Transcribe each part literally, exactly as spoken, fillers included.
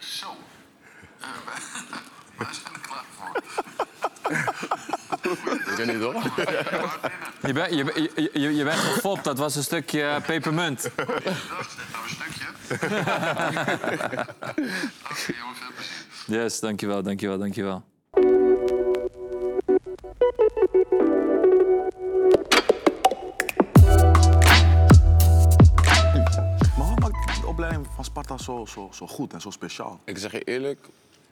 Zo. Uh, wij zijn er klaar voor. Ik weet niet, hoor. Je, ben, je, je, je, je bent gefopt, dat was een stukje pepermunt. Dat is net nou een stukje. Oké, okay, jongen, veel plezier. Yes, dankjewel, dankjewel, dankjewel. Maar wat maakt de opleiding van Sparta zo, zo, zo goed en zo speciaal? Ik zeg je eerlijk,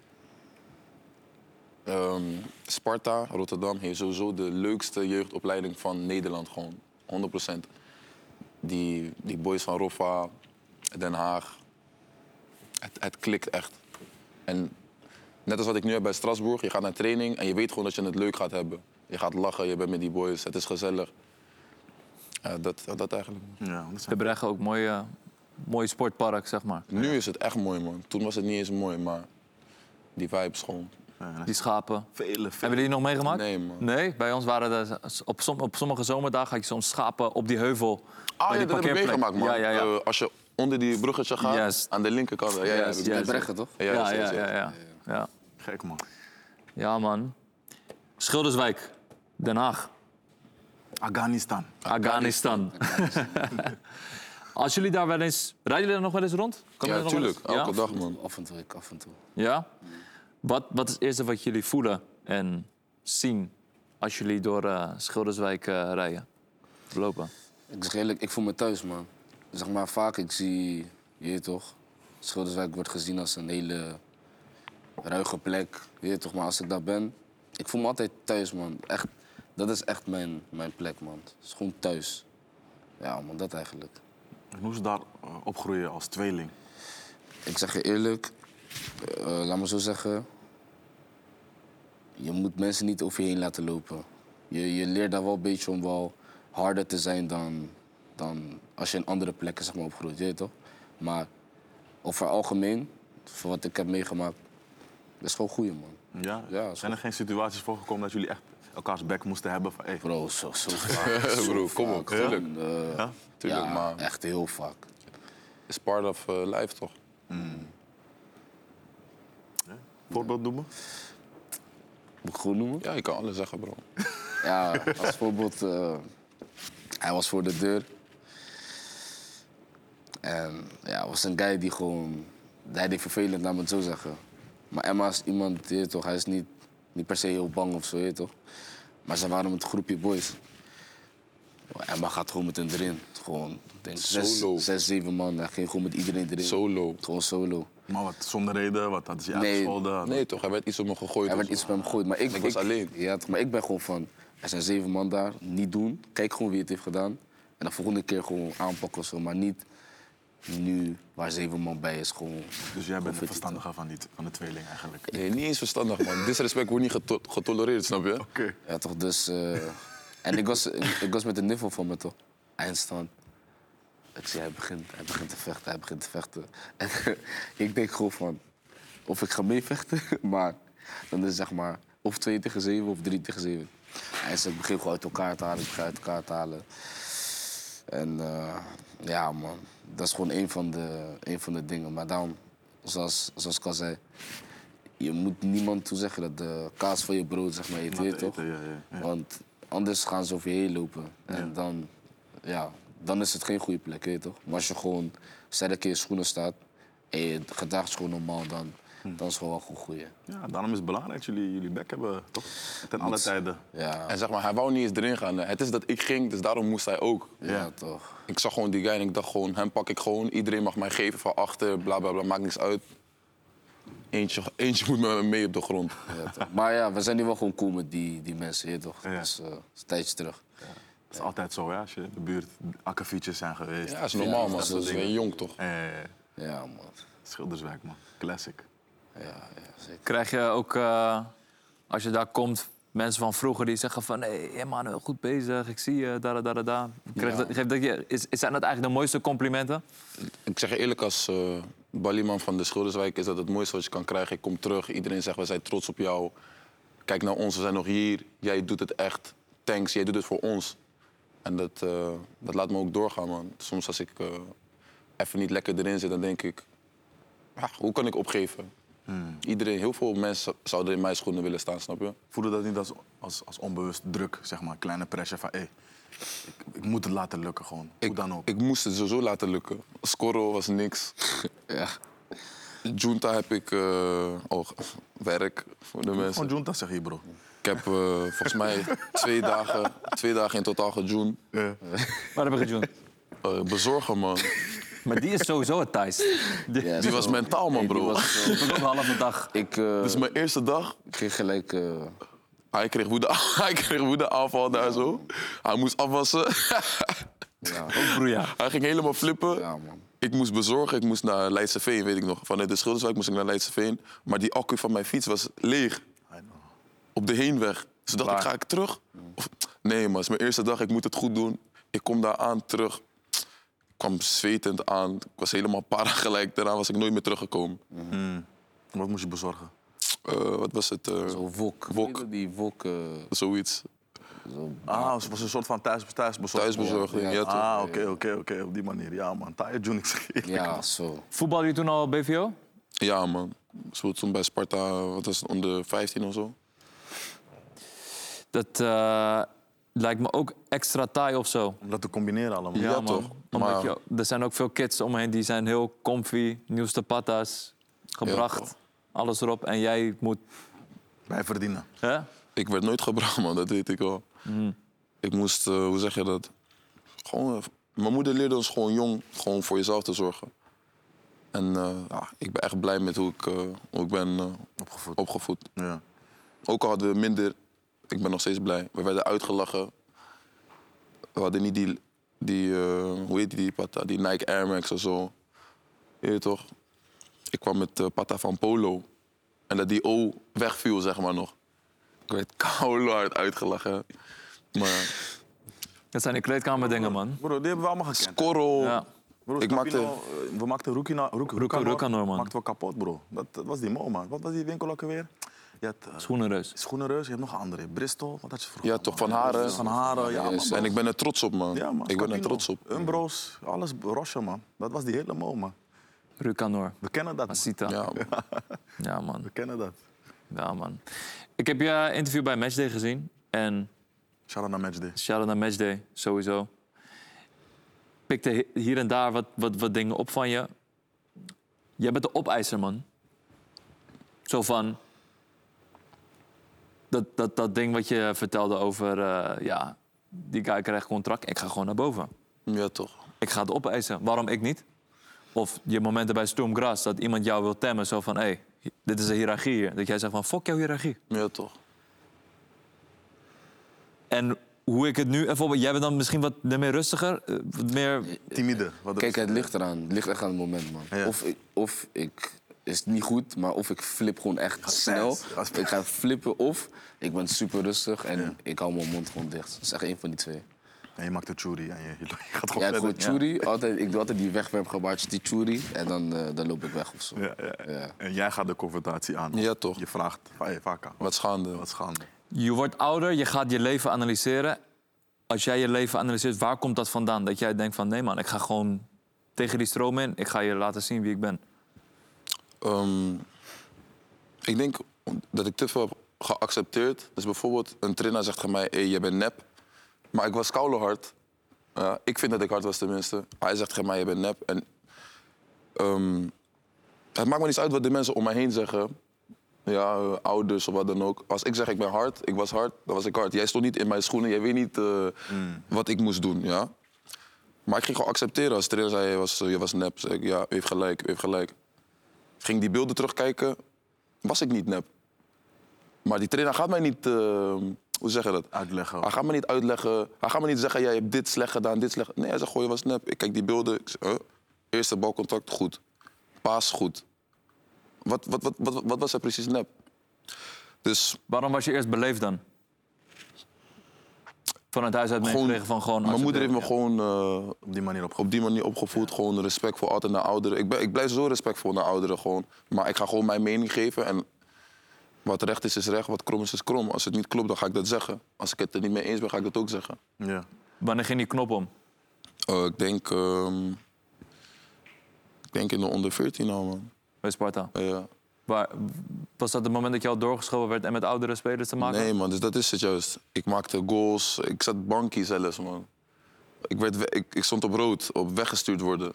um, Sparta, Rotterdam, heeft sowieso de leukste jeugdopleiding van Nederland. Gewoon, honderd procent. Die, die boys van Roffa, Den Haag, het, het klikt echt. En net als wat ik nu heb bij Strasbourg, je gaat naar training en je weet gewoon dat je het leuk gaat hebben. Je gaat lachen, je bent met die boys, het is gezellig. Uh, dat, dat eigenlijk. Ja, dat We zijn... brengen ook mooi, uh, mooi sportpark, zeg maar. Nu is het echt mooi, man. Toen was het niet eens mooi, maar die vibes gewoon. Die schapen. Vele, vele. Hebben jullie die nog meegemaakt? Nee, man. Nee, bij ons waren er op, som, op sommige zomerdagen had je soms schapen op die heuvel. Ah, bij ja, die dat heb ik parkeerplek. meegemaakt, man. Ja, ja, ja. Uh, als je onder die bruggetje gaat, Yes. aan de linkerkant. Ja, ja, Yes, heb ik- yes. Bij Brechten, toch? Ja, Ja, ja, ja, ja, ja, ja. ja. Gek, man. Ja, man. Schilderswijk, Den Haag, Afghanistan. Afghanistan. Als jullie daar wel eens... Rijden jullie er nog wel eens rond? Kan Ja, dat nog wel tuurlijk. eens? Elke Ja? dag, man. Af en toe, ik af en toe. Ja? Wat, wat is het eerste wat jullie voelen en zien als jullie door uh, Schilderswijk uh, rijden? Lopen? Ik zeg eerlijk, ik voel me thuis, man. Zeg maar, vaak, ik zie, je weet toch, Schilderswijk wordt gezien als een hele ruige plek. Je weet toch, maar als ik daar ben, ik voel me altijd thuis, man. Echt, dat is echt mijn, mijn plek, man. Het is gewoon thuis. Ja, man, dat eigenlijk. En hoe is het daar uh, opgroeien als tweeling? Ik zeg je eerlijk, uh, laat me zo zeggen, je moet mensen niet over je heen laten lopen. Je, je leert daar wel een beetje om wel harder te zijn dan, dan als je in andere plekken zeg maar, opgroeit, je weet toch? Maar over algemeen, voor wat ik heb meegemaakt, dat is gewoon goeie, man. Ja? Ja, Zijn er geen situaties voorgekomen dat jullie echt elkaars bek moesten hebben? Van, hey, Bro, zo, zo vaak. zo Bro, kom op, vaak. tuurlijk. Gewoon, uh, Ja? Tuurlijk, ja, maar echt heel vaak. is part of uh, life, toch? voorbeeld noemen? Moet ik gewoon noemen? Ja, je kan alles zeggen, bro. Ja, als voorbeeld, uh, hij was voor de deur. En ja, hij was een guy die gewoon, hij deed vervelend, laat me het zo zeggen. Maar Emma is iemand, je weet toch, hij is niet, niet per se heel bang of zo, je weet toch. Maar ze waren met een groepje boys. Emma gaat gewoon met hen erin. Gewoon, ik denk, zes, Solo. zes, zeven man, hij ging gewoon met iedereen erin. Solo. Gewoon solo. Maar wat, zonder reden? Wat hadden ze je Nee. uitgescholden? Nee, toch? Hij werd iets op me gegooid. Hij of werd zo. iets met hem gegooid, maar ik, Ik was alleen. Ja, toch, maar ik ben gewoon van, er zijn zeven man daar, niet doen. Kijk gewoon wie het heeft gedaan. En de volgende keer gewoon aanpakken of zo, maar niet nu waar zeven man bij is. Gewoon, Dus jij bent de Of het- verstandige van, die, van de tweeling eigenlijk? Nee, niet eens verstandig, man. Disrespect wordt niet geto getolereerd, snap je? Oké. ja, toch, dus... eh, en ik was, ik, ik was met een niffel van me, toch? Eindstand. Ik zie, hij begint, hij begint te vechten, hij begint te vechten. En ik denk gewoon van, of ik ga meevechten, maar dan is het zeg maar of twee tegen zeven of drie tegen zeven. En ze begint gewoon uit elkaar te halen, ik begin uit elkaar te halen. En uh, ja, man, dat is gewoon een van de, een van de dingen. Maar daarom, zoals, zoals ik al zei, je moet niemand toezeggen dat de kaas van je brood, zeg maar, eet, weet je toch? Eten, ja, ja, ja. Want anders gaan ze over je heen lopen. En dan, ja, dan is het geen goede plek, weet je toch? Maar als je gewoon sterk in je schoenen staat en je gedraagt je gewoon normaal, dan, dan is het gewoon wel goed goeie. Ja, daarom is het belangrijk dat jullie jullie bek hebben, toch? Ten alle tijden. Ja, En zeg maar, hij wou niet eens erin gaan. Het is dat ik ging, dus daarom moest hij ook. ja. Ja. toch. Ik zag gewoon die guy en ik dacht gewoon, hem pak ik gewoon. Iedereen mag mij geven van achter, bla bla bla, maakt niks uit. Eentje, eentje moet met me mee op de grond. Ja, toch. Maar ja, we zijn nu wel gewoon cool met die, die mensen, weet je toch? Ja. Dus uh, dat is een tijdje terug. Dat is altijd zo, hè? Als je in de buurt akkefietjes zijn geweest. Ja, is normaal, man. dat Dat is soort weer jong, toch? Eh, Ja, man. Schilderswijk, man. Classic. Ja, ja, zeker. Krijg je ook, uh, als je daar komt, mensen van vroeger die zeggen van... hé, hey, man, goed bezig, ik zie je, da, da, da, da. Krijg Ja. dat, geef dat je, is, zijn dat eigenlijk de mooiste complimenten? Ik zeg je eerlijk, als uh, balieman van de Schilderswijk is dat het mooiste wat je kan krijgen. Ik kom terug, iedereen zegt, we zijn trots op jou. Kijk naar ons, we zijn nog hier. Jij doet het echt. Thanks, jij doet het voor ons. En dat, uh, dat laat me ook doorgaan, man. Soms als ik uh, even niet lekker erin zit, dan denk ik... ja, hoe kan ik opgeven? Iedereen, heel veel mensen zouden in mijn schoenen willen staan, snap je? Voelde dat niet als, als, als onbewust druk, zeg maar? Kleine pressure van, hé, hey, ik, ik moet het laten lukken gewoon. Hoe Ik, dan ook. ik moest het sowieso laten lukken. Scoren was niks. Ja. Junta heb ik uh, oh, werk voor de mensen. Gewoon junta zeg je, bro. Ik heb uh, volgens mij twee dagen, twee dagen in totaal gejoen. Ja. Waar heb je gejoend? Uh, bezorgen, man. Maar die is sowieso het Thijs. Die, Ja, Die was zo. mentaal, man, Nee, die bro. was, eh, die doet ook een halve dag. ik uh, Dus mijn eerste dag, kreeg gelijk... eh, hij kreeg woede, hij kreeg woedeaanval daar zo. Hij moest afwassen. ja, Ook broeia. Hij ging helemaal flippen. ja, man. Ik moest bezorgen, ik moest naar Leidseveen, weet ik nog. Vanuit de Schilderswijk moest ik naar Leidseveen. Maar die accu van mijn fiets was leeg. Op de heenweg. Dus dacht ik, ga ik terug? Of, nee, man, het is mijn eerste dag, ik moet het goed doen. Ik kom daar aan, terug. Ik kwam zwetend aan. Ik was helemaal para gelijk. Daarna was ik nooit meer teruggekomen. Wat moest je bezorgen? Uh, wat was het? Uh, Zo wok. Wok. Weet je, Die wok... eh, zoiets. zo, Ah, het was een soort van thuis, thuisbezorging. Thuisbezorging, Ja, ja, ja. toch? Ah, oké, oké, oké. Op die manier. Ja, man. Taaie Jun, ik zeg je. ja, zo. Voetbalde je toen al B V O? Ja, man. Zo toen bij Sparta, wat was het, onder vijftien of zo? Dat eh, lijkt me ook extra taai of zo. Om dat te combineren allemaal. Ja, man. toch? Omdat Maar- je, er zijn ook veel kids om me heen die zijn heel comfy, nieuwste patas, gebracht, toch. alles erop. En jij moet... Wij verdienen. Hè? Ik werd nooit gebracht, man, dat weet ik wel. Mm. Ik moest, uh, hoe zeg je dat? Gewoon, uh, mijn moeder leerde ons gewoon jong gewoon voor jezelf te zorgen. En uh, ja, ik ben echt blij met hoe ik, uh, hoe ik ben uh, Opgevoed. opgevoed. Ja. Ook al hadden we minder, ik ben nog steeds blij. We werden uitgelachen. We hadden niet die, die uh, hoe heet die pata, die Nike Air Max of zo. Weet je toch? Ik kwam met uh, pata van Polo. En dat die O wegviel, zeg maar nog. Ik werd koude hard uitgelachen. Maar Dat zijn de kleedkamerdingen, man. Bro, die hebben we allemaal gekend. korrel. Ja. Bro, Ik Scapino, maakte- eh, we maakten Rukina, Ruk, Rukanor, Rukanor, man. maakten we kapot, bro. Dat, dat was die mo, man. Wat was die winkel ook alweer? Je had uh, Schoenenreus. Schoenenreus, je hebt nog een andere. Bristol, wat had je vroeger? Ja, toch, man? Van Haren. Van Haren, ja, man. En ik ben er trots op, man. Ja, man. ik ben er Scapino, trots op. Umbros, alles Roche, man. Dat was die hele mo, man. Rukanor. We kennen dat, man. Masita. Ja, man. Ja, man. We kennen dat. Ja, man. Ik heb je interview bij Matchday gezien. En Shout-out naar Matchday. shout-out naar Matchday, sowieso. Pikte hi- hier en daar wat, wat, wat dingen op van je. Jij bent de opeiser, man. Zo van... Dat, dat, dat ding wat je vertelde over... eh, ja, die guy krijgt contract. Ik ga gewoon naar boven. Ja, toch. Ik ga het opeisen. Waarom ik niet? Of je momenten bij Stormgras dat iemand jou wil temmen. Zo van, hé, hey, dit is een hiërarchie hier. Dat jij zegt van, fuck jouw hiërarchie. Ja, toch. En hoe ik het nu... Bijvoorbeeld, jij bent dan misschien wat meer rustiger. eh, Wat meer... Timide. Wat Kijk, het ligt eraan. Het ligt echt aan het moment, man. Ja. Of, ik, of ik... Is het niet goed, maar of ik flip gewoon echt snel. Als- Ik ga flippen of ik ben super rustig en ik hou mijn mond gewoon dicht. Dat is echt één van die twee. En je maakt de churi en je, je gaat gewoon Ja, ik verder. gooi churi. Altijd, ik doe altijd die wegwerpgebaartjes, die churi. En dan, eh, dan loop ik weg of zo. Ja, ja, ja. Ja. En jij gaat de confrontatie aan. Ja, toch. Je vraagt, van, hey, Vaka, Wat schande. wat schande. Je wordt ouder, je gaat je leven analyseren. Als jij je leven analyseert, waar komt dat vandaan? Dat jij denkt van, nee man, ik ga gewoon tegen die stroom in. Ik ga je laten zien wie ik ben. Ehm, ik denk dat ik te veel heb geaccepteerd. Dus bijvoorbeeld, een trainer zegt tegen mij, hey, jij bent nep. Maar ik was koude hard. Ja, ik vind dat ik hard was tenminste. Hij zegt tegen mij, je bent nep. En, ehm, het maakt me niet uit wat de mensen om mij heen zeggen. Ja, eh, ouders of wat dan ook. Als ik zeg ik ben hard, ik was hard, dan was ik hard. Jij stond niet in mijn schoenen, jij weet niet eh, wat ik moest doen. Ja? Maar ik ging gewoon accepteren. Als de trainer zei, je was, je was nep, zei ik, ja, u heeft gelijk, u heeft gelijk. Ging die beelden terugkijken, was ik niet nep. Maar die trainer gaat mij niet, uh, hoe zeg je dat? Uitleggen. Hij gaat me niet uitleggen, hij gaat me niet zeggen, jij hebt dit slecht gedaan, dit slecht. Nee, hij zegt, goh, je was nep. Ik kijk die beelden, ik zeg, huh? Eerste balcontact, goed. Paas, goed. Wat, wat, wat, wat, wat was er precies nep? Dus Waarom was je eerst beleefd dan? Vanuit huis uit meegekregen van gewoon... mijn moeder heeft me accepteren. gewoon uh, Op die manier op. op die manier opgevoed. Gewoon respectvol altijd naar ouderen. Ik, ben, ik blijf zo respectvol naar ouderen gewoon. Maar ik ga gewoon mijn mening geven. En wat recht is, is recht. Wat krom is, is krom. Als het niet klopt, dan ga ik dat zeggen. Als ik het er niet mee eens ben, ga ik dat ook zeggen. Ja. Wanneer ging die knop om? Uh, ik denk... ehm, ik denk in de onder veertien al, man. bij Sparta. Ja. Waar, was dat het moment dat je al doorgeschoven werd en met oudere spelers te maken? Nee, man, dus dat is het juist. Ik maakte goals, ik zat bankie zelfs, man. Ik, werd we- ik, ik stond op rood, op weggestuurd worden.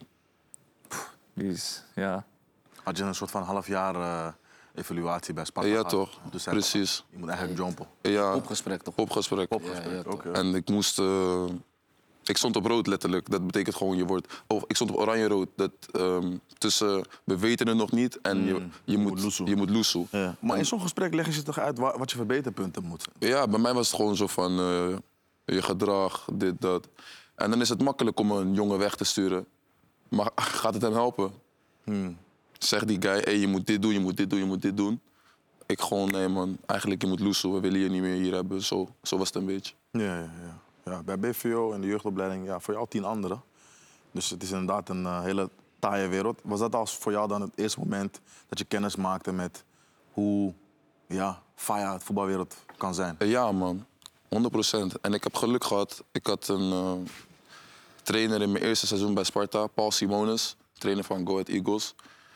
Jeez, ja. Had je een soort van half jaar eh, evaluatie bij Sparta Ja, gehad? toch. Dus zei Precies. toch, je moet eigenlijk jumpen. Ja, Opgesprek toch? opgesprek. Opgesprek, Ja, ja, toch. oké. En ik moest... eh, ik stond op rood letterlijk. Dat betekent gewoon je wordt... Of ik stond op oranje-rood. Dat ehm, tussen... We weten het nog niet en je, je, moet moet, loesoe. je moet loesoe. Ja. Maar in zo'n gesprek leggen ze toch uit wa- wat je verbeterpunten moet. Ja, bij mij was het gewoon zo van... eh, je gedrag, dit, dat. En dan is het makkelijk om een jongen weg te sturen. Maar gaat het hem helpen? Zeg die guy, hey, je moet dit doen, je moet dit doen, je moet dit doen. Ik gewoon, nee man, eigenlijk je moet loesoe. We willen je niet meer hier hebben. Zo, zo was het een beetje. Ja, ja, ja. ja, bij B V O en de jeugdopleiding, ja, voor jou tien anderen. Dus het is inderdaad een eh, hele taaie wereld. Was dat als voor jou dan het eerste moment dat je kennis maakte met hoe ja, faya het voetbalwereld kan zijn? Ja, man. honderd procent. En ik heb geluk gehad. Ik had een eh, trainer in mijn eerste seizoen bij Sparta, Paul Simonis. Trainer van Go Ahead Eagles.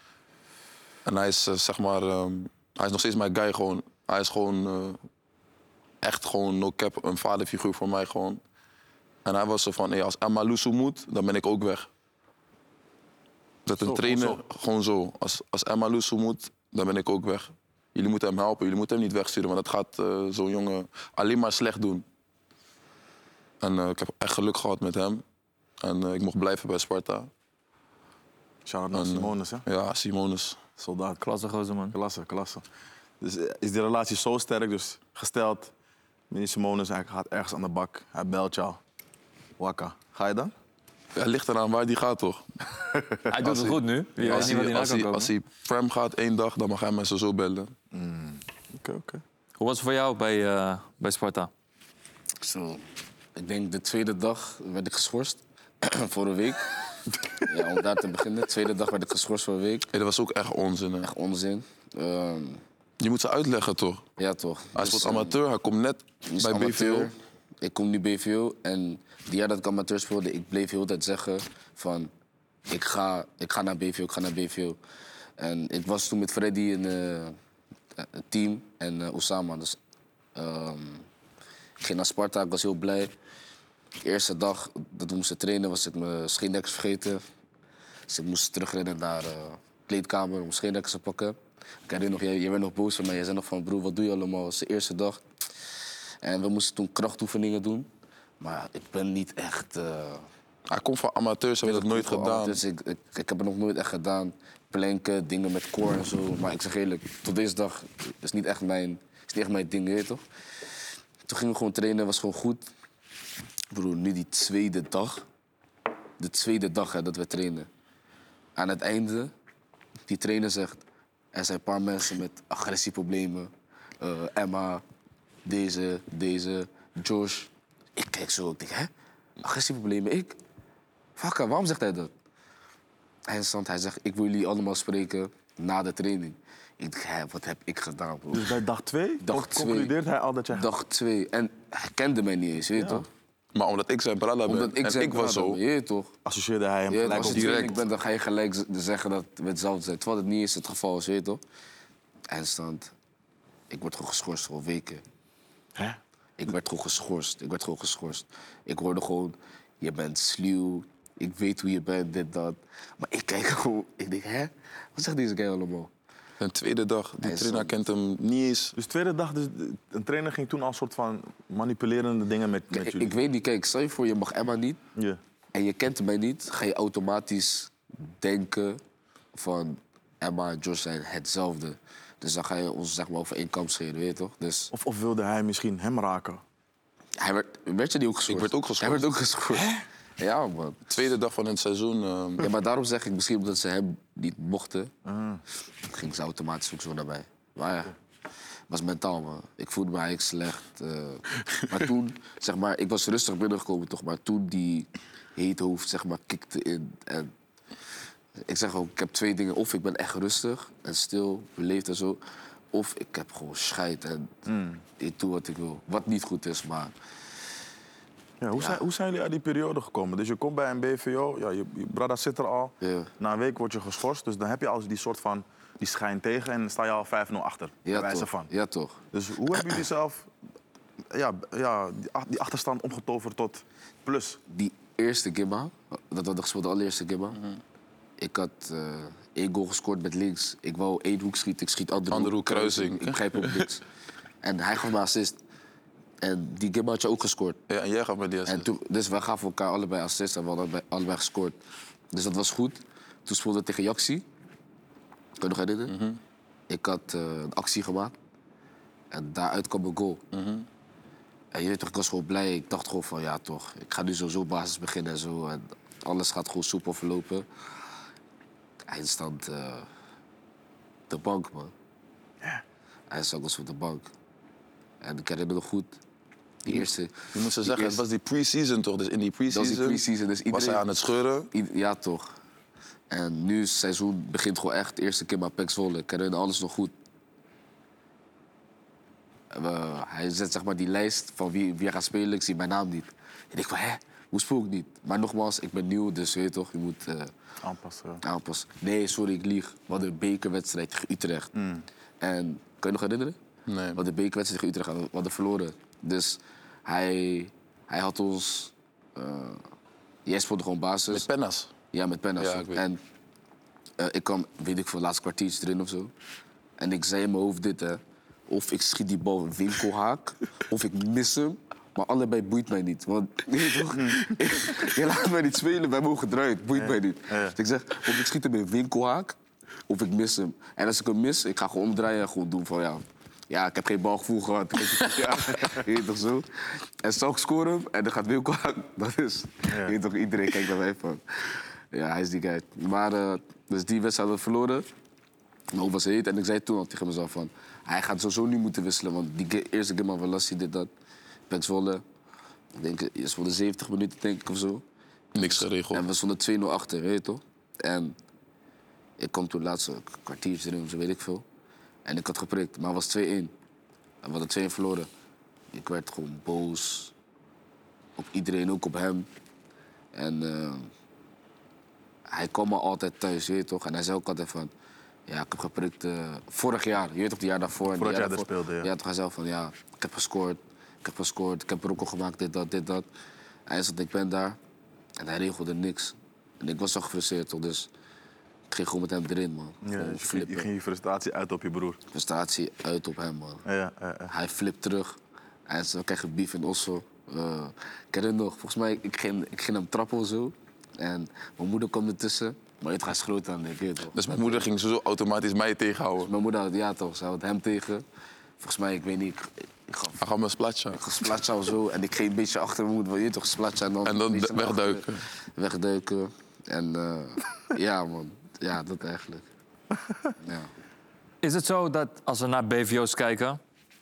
En hij is, eh, zeg maar... ehm, hij is nog steeds mijn guy gewoon. Hij is gewoon... eh, echt gewoon, no cap, een vaderfiguur voor mij gewoon. En hij was zo van, hey, als Emma Lusu moet, dan ben ik ook weg. Dat een Zo, trainer, gewoon gewoon zo. Als, als Emma Lusu moet, dan ben ik ook weg. Jullie moeten hem helpen, jullie moeten hem niet wegsturen, want dat gaat eh, zo'n jongen alleen maar slecht doen. En eh, ik heb echt geluk gehad met hem. En eh, ik mocht blijven bij Sparta. Shout-out naar En, eh, Simonis, hè? Ja, Simonis. Soldaat. Klasse gozer, man. Klasse, klasse. Dus eh, is die relatie zo sterk, dus gesteld, meneer Simonis eigenlijk gaat ergens aan de bak, hij belt jou. Wakka, ga je dan? Ja, ligt eraan waar die gaat, toch? Hij doet het goed nu. Je weet Als niet wat hij hij, na als, kan hij, komen. als hij prem gaat één dag, dan mag hij mij zo bellen. Oké, oké. Hoe was het voor jou bij, eh, bij Sparta? Zo. Ik denk de tweede dag werd ik geschorst. voor een week. Ja, om daar te beginnen. De tweede dag werd ik geschorst voor een week. Hey, dat was ook echt onzin, hè? Echt onzin. Ehm, Je moet ze uitleggen, toch? ja, toch. Hij is Dus, wat amateur, hij komt net Hij is bij B V O. amateur. Ik kom nu B V O en die jaar dat ik amateur speelde, ik bleef heel de tijd zeggen van ik ga, ik ga naar B V O, ik ga naar B V O. En ik was toen met Freddy in eh, het team en eh, Osama. Dus ehm, ik ging naar Sparta, ik was heel blij. De eerste dag dat we moesten trainen was ik mijn scheendekkers vergeten. Dus ik moest terugrennen naar de kleedkamer om scheendekkers te pakken. Ik herinner nog, jij, jij werd nog boos van mij. Jij zei nog van, broer, wat doe je allemaal? Het was de eerste dag. En we moesten toen krachtoefeningen doen. Maar ik ben niet echt... eh, Hij komt van amateurs, hij heeft dat nooit gedaan. Dus ik, ik, ik heb het nog nooit echt gedaan. Planken, dingen met core en zo. Maar ik zeg eerlijk, tot deze dag is niet echt mijn, is niet echt mijn ding, weet je toch? Toen gingen we gewoon trainen, was gewoon goed. Broer, nu die tweede dag. De tweede dag hè, dat we trainen. Aan het einde, die trainer zegt... Er zijn een paar mensen met agressieproblemen. Eh, Emma, deze, deze, Josh. Ik kijk zo, ik denk, hè? Agressieproblemen, ik? Fakka, waarom zegt hij dat? Hij, stond, hij zegt, ik wil jullie allemaal spreken na de training. Ik denk, hè, wat heb ik gedaan, bro? Dus bij dag twee Dag con- twee. concludeert hij al dat jij... Dag twee. En hij kende mij niet eens, weet je toch? Maar omdat ik zijn brada ben Omdat ik en zijn ik was vader zo... ben, je weet toch? Associeerde hij hem Je weet, gelijk als op je direct. direct bent, dan ga je gelijk z- zeggen dat we hetzelfde zijn. Terwijl het niet eens het geval is, weet je toch? Eindstand. Ik word gewoon geschorst voor weken. Hè? Ik werd gewoon geschorst. Ik werd gewoon geschorst. Ik hoorde gewoon, je bent sluw. Ik weet hoe je bent, dit, dat. Maar ik kijk gewoon, ik denk, hè? Wat zegt deze guy allemaal? Een tweede dag, die Hij is trainer zo- kent hem niet eens. Dus tweede dag, dus de- een trainer ging toen al een soort van manipulerende dingen met, met Ik, jullie. ik weet niet, kijk, stel je voor, je mag Emma niet. Ja. En je kent mij niet, ga je automatisch denken van Emma en Josh zijn hetzelfde. Dus dan ga je ons zeg maar over één kam scheren, weet je toch? Dus Of, of wilde hij misschien hem raken? hij werd, werd je niet ook geschorst? Ik werd ook geschorst. Hij werd ook geschorst. Ja, man. Tweede dag van het seizoen. ehm, Ja, maar daarom zeg ik misschien omdat ze hem niet mochten, ging ze automatisch ook zo daarbij. Maar ja, het was mentaal, man. Ik voelde me eigenlijk slecht. eh. maar toen, zeg maar, ik was rustig binnengekomen, toch? Maar toen die hete hoofd, zeg maar, kikte in. En ik zeg ook, ik heb twee dingen. Of ik ben echt rustig en stil, beleefd en zo. Of ik heb gewoon scheid en ik doe wat ik wil. Wat niet goed is, maar... Ja, hoe, Zijn, hoe zijn jullie uit die periode gekomen? Dus je komt bij een B V O, ja, je, je brada zit er al. Ja. Na een week word je geschorst, dus dan heb je al die soort van die schijnt tegen en dan sta je al vijf nul achter. bij Ja, wijze toch. van. Ja, toch. Dus hoe hebben jullie zelf ja, ja, die, ach- die achterstand omgetoverd tot plus? Die eerste gimma, dat had gespeeld, de allereerste gimma. Ik had eh, één goal gescoord met links. Ik wou één hoek schieten, ik schiet andere, Andere hoek, kruising. Ik begrijp ook niks. En hij gaf me assist. En die gimma had je ook gescoord. Ja, en jij gaf me die assist. En toen, dus wij gaven elkaar allebei assist en we hadden allebei, allebei gescoord. Dus dat was goed. Toen speelden we tegen Jaxi. Kan je nog herinneren? Ik had eh, een actie gemaakt. En daaruit kwam een goal. En je weet toch, ik was gewoon blij. Ik dacht gewoon van, ja toch, ik ga nu sowieso basis beginnen en zo. En alles gaat gewoon soepel verlopen. Eindstand, eh, de bank, man. Eindstand was op de bank. En ik herinner me nog goed. Die eerste... Je moet ze die zeggen, eerste- het was die pre-season toch? Dus in die Dat was pre-season die pre-season, dus was iedereen... hij aan het scheuren. I- Ja, toch. En nu is het seizoen begint gewoon echt. De eerste keer maar P E C Zwolle. Ik herinner alles nog goed. En we- hij zet zeg maar die lijst van wie, wie er gaat spelen. Ik zie mijn naam niet. En ik van, hè? Hoe speel ik niet? Maar nogmaals, ik ben nieuw, dus weet je toch, je moet eh, Aanpassen. aanpassen. Nee, sorry, ik lieg. We hadden een bekerwedstrijd tegen Utrecht. En, kan je nog herinneren? Nee. We hadden een bekerwedstrijd tegen Utrecht en we hadden verloren. Dus hij, hij had ons... eh, jij speelde gewoon basis. Met pennas. Ja, met penna's. Ja, ik weet. En eh, ik kwam, weet ik veel, laatste kwartiertje erin of zo. En ik zei in mijn hoofd dit, hè. Of ik schiet die bal een winkelhaak, of ik mis hem. Maar allebei boeit mij niet. Want je, toch, je laat mij niet spelen, wij mogen eruit. Boeit mij niet. Ja. Dus ik zeg, of ik schiet hem in een winkelhaak, of ik mis hem. En als ik hem mis, ik ga gewoon omdraaien en gewoon doen van ja... Ja, ik heb geen balgevoel gehad. Ja, je weet toch zo? En stel ik score hem en dan gaat winkelhaak. Dat is... Je weet toch, iedereen kijkt naar mij van... Ja, hij is die guy. Maar, uh, dus die wedstrijd hadden we verloren. Mijn hoofd was heet. En ik zei toen al tegen mezelf van... Hij gaat sowieso niet moeten wisselen. Want die ge- eerste game van Lassie dit, dat. P E C Zwolle. Ik denk, eerst speelde zeventig minuten, denk ik, of zo. Niks geregeld. En we stonden twee nul achter, weet je toch? En ik kwam toen laatst een kwartiertje erin, zo weet ik veel. En ik had geprikt, maar het was twee één. En we hadden twee één verloren. Ik werd gewoon boos. Op iedereen, ook op hem. En eh, hij kwam me altijd thuis, weet je toch? En hij zei ook altijd van... Ja, ik heb geprikt uh, vorig jaar. Je weet toch, die jaar daarvoor. en die Vorig jaar jaar dat daarvoor. speelde, ja. Ja, toch, hij zei van, ja, ik heb gescoord. Ik heb gescoord, ik heb rokkel gemaakt, dit, dat, dit, dat. En hij zei, ik ben daar. En hij regelde niks. En ik was zo gefrustreerd, toch? Dus ik ging gewoon met hem erin, man. Ja, Gewoon je, ging, je flippen. ging je frustratie uit op je broer. Frustratie uit op hem, man. Ja, ja, ja. Hij flipt terug. Hij zei, we krijgen beef in Oslo. Uh, ik herinner nog, volgens mij, ik ging, ik ging hem trappen of zo. En mijn moeder kwam ertussen. Maar het gaat groot aan, ik weet toch. Dus mijn moeder ging zo automatisch mij tegenhouden. Mijn moeder had, ja toch, ze had hem tegen. Volgens mij, ik weet niet, ik, ik gaf Hij gaf me een splatje. ik gesplatja of zo. En ik ging een beetje achter mijn moeder, je weet toch, splatja. En dan, En dan een beetje naar wegduiken. achteren. Wegduiken. En uh, ja, man. Ja, dat eigenlijk. Ja. Is het zo dat als we naar B V O's kijken...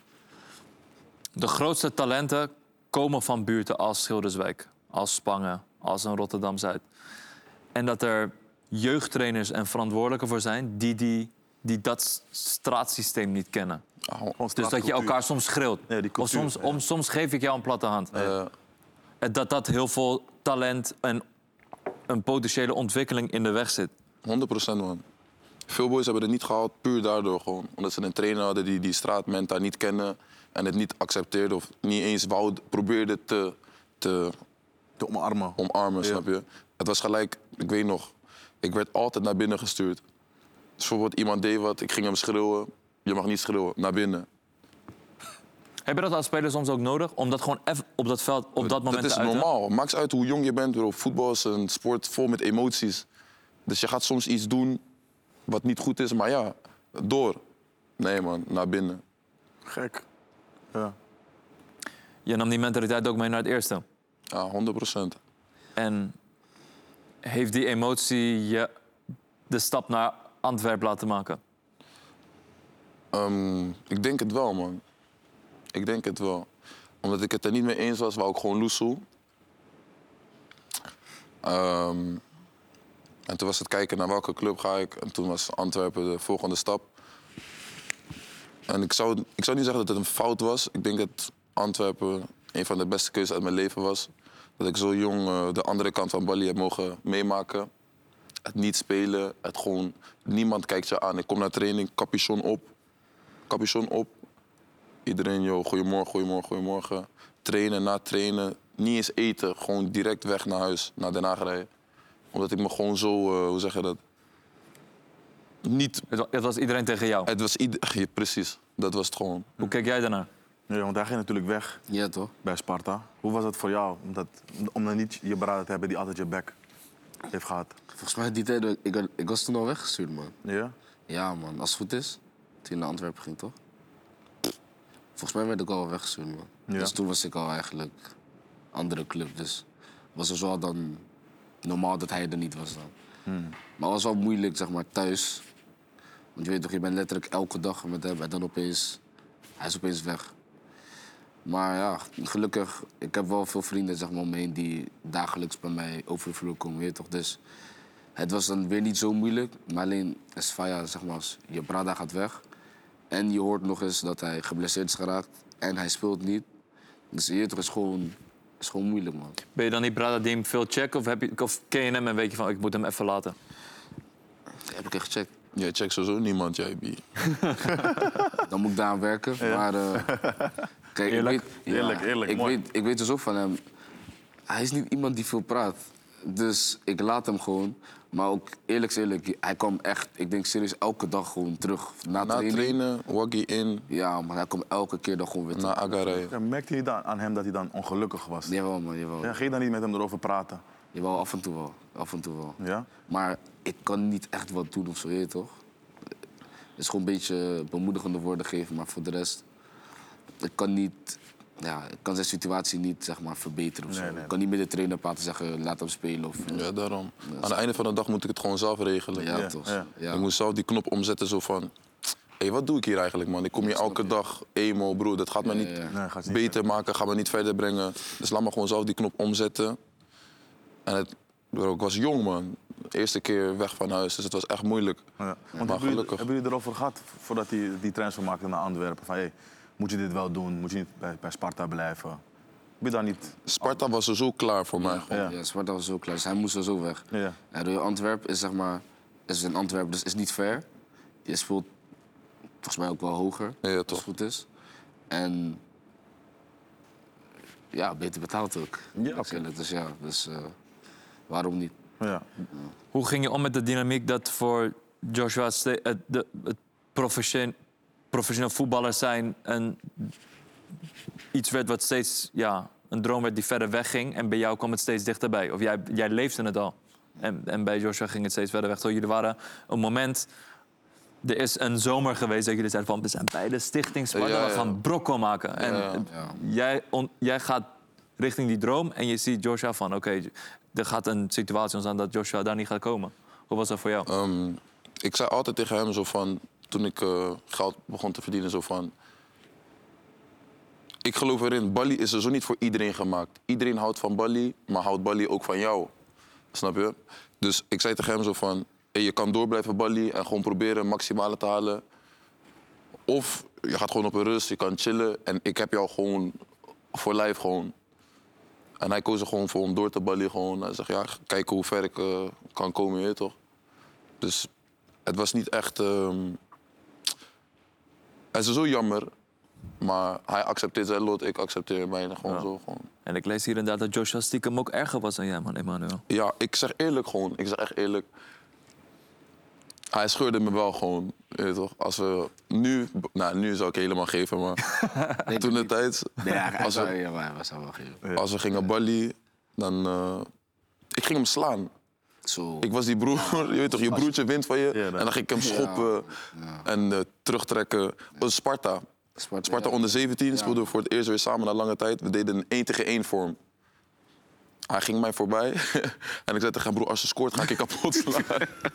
de grootste talenten komen van buurten als Schilderswijk, als Spangen, als een Rotterdam-Zuid. En dat er jeugdtrainers en verantwoordelijken voor zijn... die, die, die dat straatsysteem niet kennen. Ah, Gewoon Dus dat je straatcultuur. elkaar soms schreeuwt. Ja, die of cultuur, soms, ja. om, soms geef ik jou een platte hand. eh, En dat dat heel veel talent en een potentiële ontwikkeling in de weg zit. honderd procent man. Veel boys hebben het niet gehaald, puur daardoor gewoon. Omdat ze een trainer hadden die die straatmenta niet kennen... en het niet accepteerde of niet eens wou, probeerde te, te Te omarmen. omarmen, Ja. snap je? Het was gelijk, ik weet nog, ik werd altijd naar binnen gestuurd. Dus bijvoorbeeld iemand deed wat, ik ging hem schreeuwen. Je mag niet schreeuwen, naar binnen. Heb je dat als speler soms ook nodig? Om dat gewoon even op dat veld, op dat moment Dat is te uiten? normaal. Maakt uit hoe jong je bent. Bro. Voetbal is een sport vol met emoties. Dus je gaat soms iets doen wat niet goed is, maar ja, door. Nee man, naar binnen. Gek. Ja. Je nam die mentaliteit ook mee naar het eerste. Ja, honderd procent. En heeft die emotie je de stap naar Antwerpen laten maken? Um, ik denk het wel, man. Ik denk het wel. Omdat ik het er niet mee eens was, wou ik gewoon loesoe. Um, en toen was het kijken naar welke club ga ik. En toen was Antwerpen de volgende stap. En ik zou, ik zou niet zeggen dat het een fout was. Ik denk dat Antwerpen een van de beste keuzes uit mijn leven was. Dat ik zo jong uh, de andere kant van Bali heb mogen meemaken. het niet spelen, het gewoon... Niemand kijkt je aan. Ik kom naar training, capuchon op. Capuchon op. Iedereen, joh, goedemorgen, goedemorgen, goedemorgen. Trainen, na trainen, niet eens eten. Gewoon direct weg naar huis, naar Den Haag rijden. Omdat ik me gewoon zo, uh, hoe zeg je dat... Niet... Het wa- Het was iedereen tegen jou. Het was ieder... Ja, precies, dat was het gewoon. Hoe keek jij daarnaar? Ja, want hij ging natuurlijk weg Ja, toch? bij Sparta. Hoe was het voor jou om, dat, om dan niet je brada te hebben die altijd je back heeft gehad? Volgens mij die tijd, ik, ik was toen al weggestuurd, man. Ja? Ja, man, als het goed is. Toen je naar Antwerpen ging, toch? Volgens mij werd ik al weggestuurd, man. Ja. Dus toen was ik al eigenlijk andere club. Dus was het wel dan normaal dat hij er niet was dan. Hmm. Maar het was wel moeilijk, zeg maar, thuis. Want je weet toch, je bent letterlijk elke dag met hem en dan opeens... Hij is opeens weg. Maar ja, gelukkig, ik heb wel veel vrienden zeg maar, om me heen die dagelijks bij mij over de vloer komen, weet je toch. Dus het was dan weer niet zo moeilijk. Maar alleen, is van ja, zeg maar, als je brada gaat weg... en je hoort nog eens dat hij geblesseerd is geraakt en hij speelt niet. Dus je weet toch, is gewoon, is gewoon moeilijk, man. Ben je dan die Brada die hem veel checken? Of, heb je, of ken je hem en weet je van, ik moet hem even laten? Dat heb ik echt gecheckt. Jij checkt sowieso niemand, jij, B. Dan moet ik daaraan werken. Maar uh, kijk, Eerlijk? ik weet, ja, Eerlijk, eerlijk, ik mooi. weet, ik weet dus ook van hem. Hij is niet iemand die veel praat. Dus ik laat hem gewoon. Maar ook eerlijk is eerlijk, hij kwam echt, ik denk serieus, elke dag gewoon terug. Na, Na training. trainen, waggie in, Ja, maar hij kwam elke keer dan gewoon weer terug. naar Aga rijden. Ja, merkte je dan aan hem dat hij dan ongelukkig was? Ja. Jawel, man, jawel. Ging je dan niet met hem erover praten? Jawel, af en toe wel. Af en toe wel. Ja? Maar ik kan niet echt wat doen of zo, weet je toch? Het is gewoon een beetje bemoedigende woorden geven, maar voor de rest... Ik kan niet... Ja, ik kan zijn situatie niet zeg maar, verbeteren of zo. Nee, nee. Ik kan niet met de trainer praten en zeggen, laat hem spelen. Of, Ja, daarom. Aan het einde van de dag moet ik het gewoon zelf regelen. ja, Ja, toch. ja. Ja. Ik moest zelf die knop omzetten zo van... Hé, wat doe ik hier eigenlijk, man? Ik kom hier elke dag, emo, broer. Dat gaat me niet Ja, ja. Nee, gaat niet beter maken, gaat me niet verder brengen. Dus laat me gewoon zelf die knop omzetten. En het, bro, ik was jong, man. De eerste keer weg van huis, dus het was echt moeilijk. Ja. Want Maar hebben, jullie, gelukkig. hebben jullie erover gehad voordat hij die transfer maakte naar Antwerpen? Van, hey, moet je dit wel doen? Moet je niet bij, bij Sparta blijven? Heb je daar niet... Sparta was er zo klaar voor mij. Ja, Ja. ja, Sparta was zo klaar, dus hij moest er zo weg. Ja. En Royal Antwerp is zeg maar, is in Antwerpen, dus is niet ver. Je speelt volgens mij ook wel hoger, Ja, als toch. het goed is. En ja, beter betaald ook. Ja, oké. Eerlijk. Dus ja, dus uh, waarom niet? Ja. Hoe ging je om met de dynamiek dat voor Joshua ste- het, de, het profession- professioneel voetballer zijn een, iets werd wat steeds ja, een droom werd die verder wegging en bij jou kwam het steeds dichterbij? Of jij, jij leefde het al en, en bij Joshua ging het steeds verder weg. Terwijl jullie waren een moment... Er is een zomer geweest dat jullie zeiden van... we zijn bij de Stichting Sparta, Ja, ja. we gaan brokkel maken. En ja. Ja. Jij, on- jij gaat richting die droom en je ziet Joshua van... oké, er gaat een situatie ontstaan dat Joshua daar niet gaat komen. Hoe was dat voor jou? Ehm, ik zei altijd tegen hem zo van... Toen ik eh, geld begon te verdienen, zo van... Ik geloof erin, Bali is er zo niet voor iedereen gemaakt. Iedereen houdt van Bali, maar houdt Bali ook van jou. Snap je? Dus ik zei tegen hem zo van... Hey, je kan door blijven Bali en gewoon proberen het maximale te halen. Of je gaat gewoon op een rust, je kan chillen. En ik heb jou gewoon voor lijf gewoon. En hij koos er gewoon voor om door te Bali gewoon. Hij zegt, ja, kijken hoe ver ik eh, kan komen, je weet toch? Dus het was niet echt... ehm, Het is zo jammer, maar hij accepteert zijn lot, ik accepteer mijne gewoon Ja. zo. Gewoon. En ik lees hier inderdaad dat Joshua stiekem ook erger was dan jij, man, Emmanuel. Ja, ik zeg eerlijk gewoon, ik zeg echt eerlijk. Hij scheurde me wel gewoon, je weet toch? Als we nu, nou nu zou ik helemaal geven, maar toen de tijd, Nee, hij, hij als, zou, we, ja, maar hij zou wel geven. als we gingen Bali, dan, eh, ik ging hem slaan. Zo. Ik was die broer, je weet toch, je broertje wint van je. Ja, En dan ging ik hem schoppen en eh, terugtrekken. Dat was Sparta. Sparta, Sparta ja. onder zeventien speelden we voor het eerst weer samen na lange tijd. We deden een één tegen één vorm. Hij ging mij voorbij en ik zei tegen hem, broer, als je scoort ga ik je kapot slaan.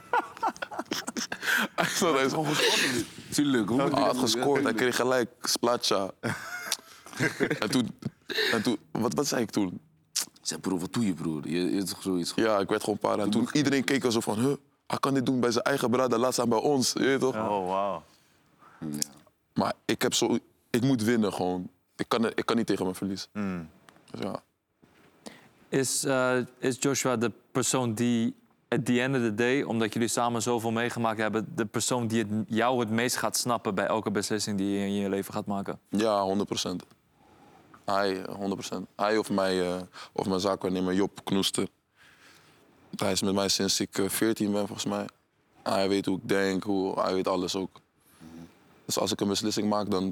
Hij zat hij zo- Tuurlijk, hoe moet hij ik had dat doen? gescoord, hij kreeg gelijk, splatja. en toen, en toen wat, wat zei ik toen? Ik zei, broer, wat doe je, broer? Je, je is toch zoiets. Ja, ik werd gewoon para. En toen iedereen keek al zo van, huh, hij kan dit doen bij zijn eigen brada, laat staan bij ons. Je weet toch? Oh, wauw. Ja. Maar ik heb zo, ik moet winnen gewoon. Ik kan, ik kan niet tegen mijn verlies. Dus ja. Is, eh, is Joshua de persoon die at the end of the day, omdat jullie samen zoveel meegemaakt hebben, de persoon die het, jou het meest gaat snappen bij elke beslissing die je in je leven gaat maken? Ja, honderd procent. Hij, honderd procent. Hij of, mij, uh, of mijn zaakwaarnemer Job Knoester. Hij is met mij sinds ik uh, veertien ben, volgens mij. Hij weet hoe ik denk, hoe, hij weet alles ook. Dus als ik een beslissing maak, dan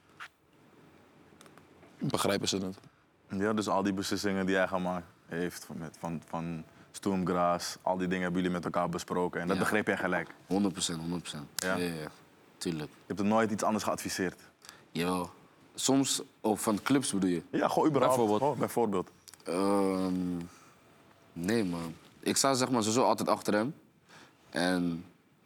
begrijpen ze het. Ja, dus al die beslissingen die hij gemaakt heeft, van, met- van, van Sturm Graz, al die dingen hebben jullie met elkaar besproken. En dat Ja. begreep jij gelijk. honderd procent, honderd procent. Ja? Ja, ja, ja. Tuurlijk. Je hebt er nooit iets anders geadviseerd. Jawel. Soms, ook van clubs bedoel je? Ja, gewoon überhaupt. Bijvoorbeeld? Gewoon, bijvoorbeeld. Ehm, nee, man. Ik sta zeg maar sowieso altijd achter hem. En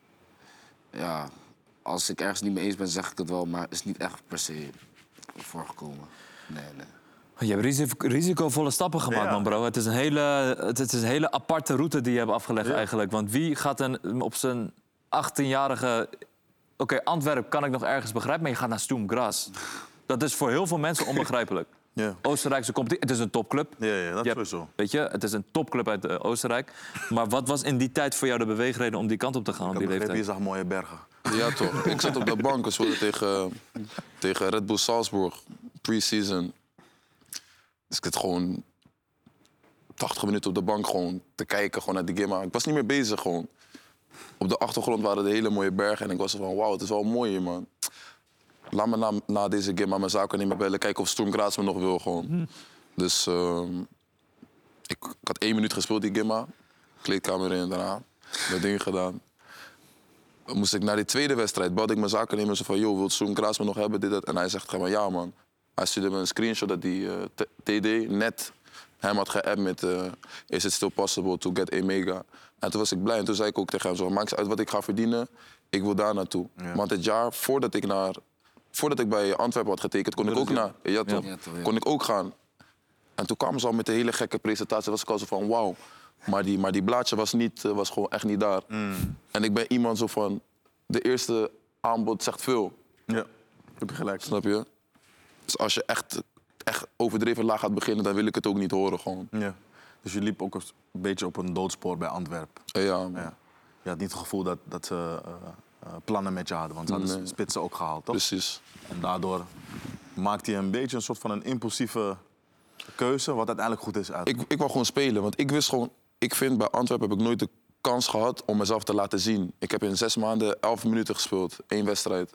ja, als ik ergens niet mee eens ben, zeg ik het wel, maar het is niet echt per se voorgekomen. Nee, nee. Je hebt risi- risicovolle stappen gemaakt, Ja. man, bro. Het is, een hele, het is een hele aparte route die je hebt afgelegd, Ja. eigenlijk. Want wie gaat een, op zijn achttienjarige... Oké, Antwerpen kan ik nog ergens begrijpen, maar je gaat naar Sturm Graz. Dat is voor heel veel mensen onbegrijpelijk. Ja. Oostenrijkse competitie, het is een topclub. Ja, ja, dat Je hebt- sowieso. Weet je, het is een topclub uit eh, Oostenrijk. Maar wat was in die tijd voor jou de beweegreden om die kant op te gaan? Ik Op heb die begrepen, je leeftijd? zag mooie bergen. Ja, toch. Ik zat op de bank. We speelden tegen, tegen Red Bull Salzburg. Pre-season. Dus ik zit gewoon tachtig minuten op de bank gewoon te kijken gewoon naar die game. Maar ik was niet meer bezig gewoon. Op de achtergrond waren de hele mooie bergen. En ik was zo van, wauw, het is wel mooi hier, man. Laat me na, na deze game maar mijn zaken niet meer bellen. Kijken of Sturm Graz me nog wil gewoon. Dus ehm, ik, ik had één minuut gespeeld die game. Kleedkamer in, daarna mijn dingen gedaan. Moest ik naar die tweede wedstrijd, bad ik mijn zakennemer zo van... ...joh, wilt Sturm Graz me nog hebben, dit, dat? En hij zegt, maar ja, man. Hij stuurde me een screenshot dat die uh, T D net hem had geappt met... Uh, is it still possible to get a mega? En toen was ik blij. En toen zei ik ook tegen hem, zo, maakt niet uit wat ik ga verdienen. Ik wil daar naartoe. Ja. Want het jaar voordat ik, naar, voordat ik bij Antwerpen had getekend, kon ik ook naar... Ja, toch? Ja, toch, ja. Kon ik ook gaan. En toen kwamen ze al met een hele gekke presentatie. was ik al zo van, wauw. Maar die, maar die blaadje was, niet, uh, was gewoon echt niet daar. En ik ben iemand zo van... De eerste aanbod zegt veel. Ja, heb je gelijk. Snap je? Dus als je echt, echt overdreven laag gaat beginnen, dan wil ik het ook niet horen gewoon. Ja. Dus je liep ook een beetje op een doodspoor bij Antwerpen. Ja, Ja. Je had niet het gevoel dat, dat ze uh, uh, plannen met je hadden, want ze hadden Nee. spitsen ook gehaald, toch? precies. En daardoor maakte je een beetje een soort van een impulsieve keuze, wat uiteindelijk goed is uit. Ik, ik wou gewoon spelen, want ik wist gewoon... Ik vind, bij Antwerpen heb ik nooit de kans gehad om mezelf te laten zien. Ik heb in zes maanden elf minuten gespeeld, één wedstrijd.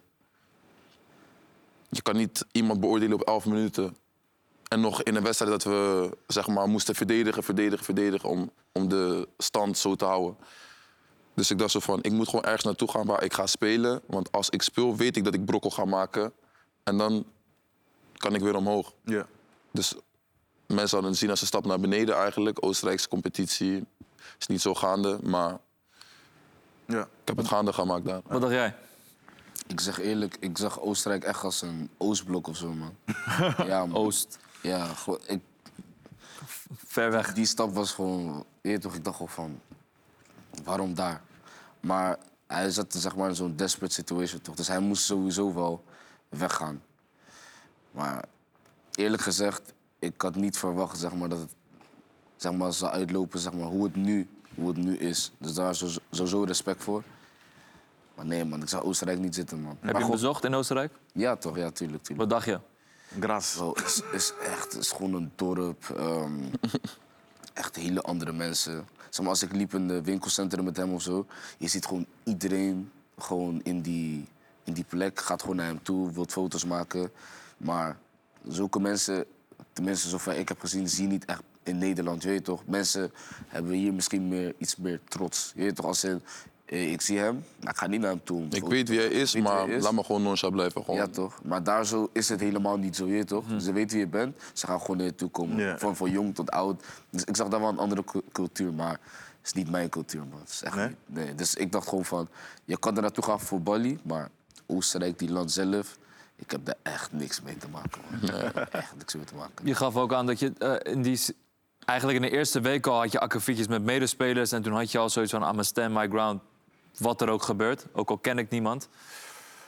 Je kan niet iemand beoordelen op elf minuten. En nog in een wedstrijd dat we zeg maar, moesten verdedigen, verdedigen, verdedigen... Om, om de stand zo te houden. Dus ik dacht zo van, ik moet gewoon ergens naartoe gaan waar ik ga spelen. Want als ik speel, weet ik dat ik brokkel ga maken. En dan kan ik weer omhoog. Ja. Dus mensen hadden zien als een stap naar beneden eigenlijk. Oostenrijkse competitie is niet zo gaande, maar Ja. ik heb het gaande gemaakt daar. Wat dacht jij? Ik zeg eerlijk, ik zag Oostenrijk echt als een Oostblok of zo, man. Ja, man. Oost. Ja, gewoon, ik, Ver weg. die stap was gewoon... Je weet toch, ik dacht gewoon van... Waarom daar? Maar hij zat zeg maar, in zo'n desperate situation, toch? Dus hij moest sowieso wel weggaan. Maar eerlijk gezegd, ik had niet verwacht zeg maar, dat het zeg maar, zou uitlopen zeg maar, hoe, het nu, hoe het nu is. Dus daar is sowieso respect voor. Maar nee, man, ik zou Oostenrijk niet zitten, man. Heb Maar je hem goed, bezocht in Oostenrijk? ja, toch? Ja, tuurlijk, tuurlijk. Wat dacht je? Gras. Bro, het is, is echt, het is gewoon een dorp. ehm, echt hele andere mensen. Zeg maar, als ik liep in de winkelcentrum met hem of zo, je ziet gewoon iedereen gewoon in die, in die plek, gaat gewoon naar hem toe, wil foto's maken. Maar zulke mensen, tenminste zover ik heb gezien, zie je niet echt in Nederland, je weet toch? Mensen hebben hier misschien meer, iets meer trots. Je weet toch, als ze, eh, ik zie hem, maar ik ga niet naar hem toe. om Ik foto- weet wie hij is, Weet wie maar hij is? laat me gewoon nonchalant blijven. Gewoon. Ja, toch? Maar daar zo is het helemaal niet zo, je weet toch? Ze weten wie je bent, ze gaan gewoon naar je toe komen. Ja. Van, van jong tot oud. Dus ik zag daar wel een andere cu- cultuur, maar het is niet mijn cultuur, man. Het is echt Nee? niet. Nee. Dus ik dacht gewoon van, je kan er naartoe gaan voor Bali, maar Oostenrijk, die land zelf, ik heb daar echt niks mee te maken, man. Echt niks mee te maken. Je gaf ook aan dat je eh, in die... s- Eigenlijk in de eerste week al had je akkefietjes met medespelers... en toen had je al zoiets van, I'm a stand my ground, wat er ook gebeurt. Ook al ken ik niemand.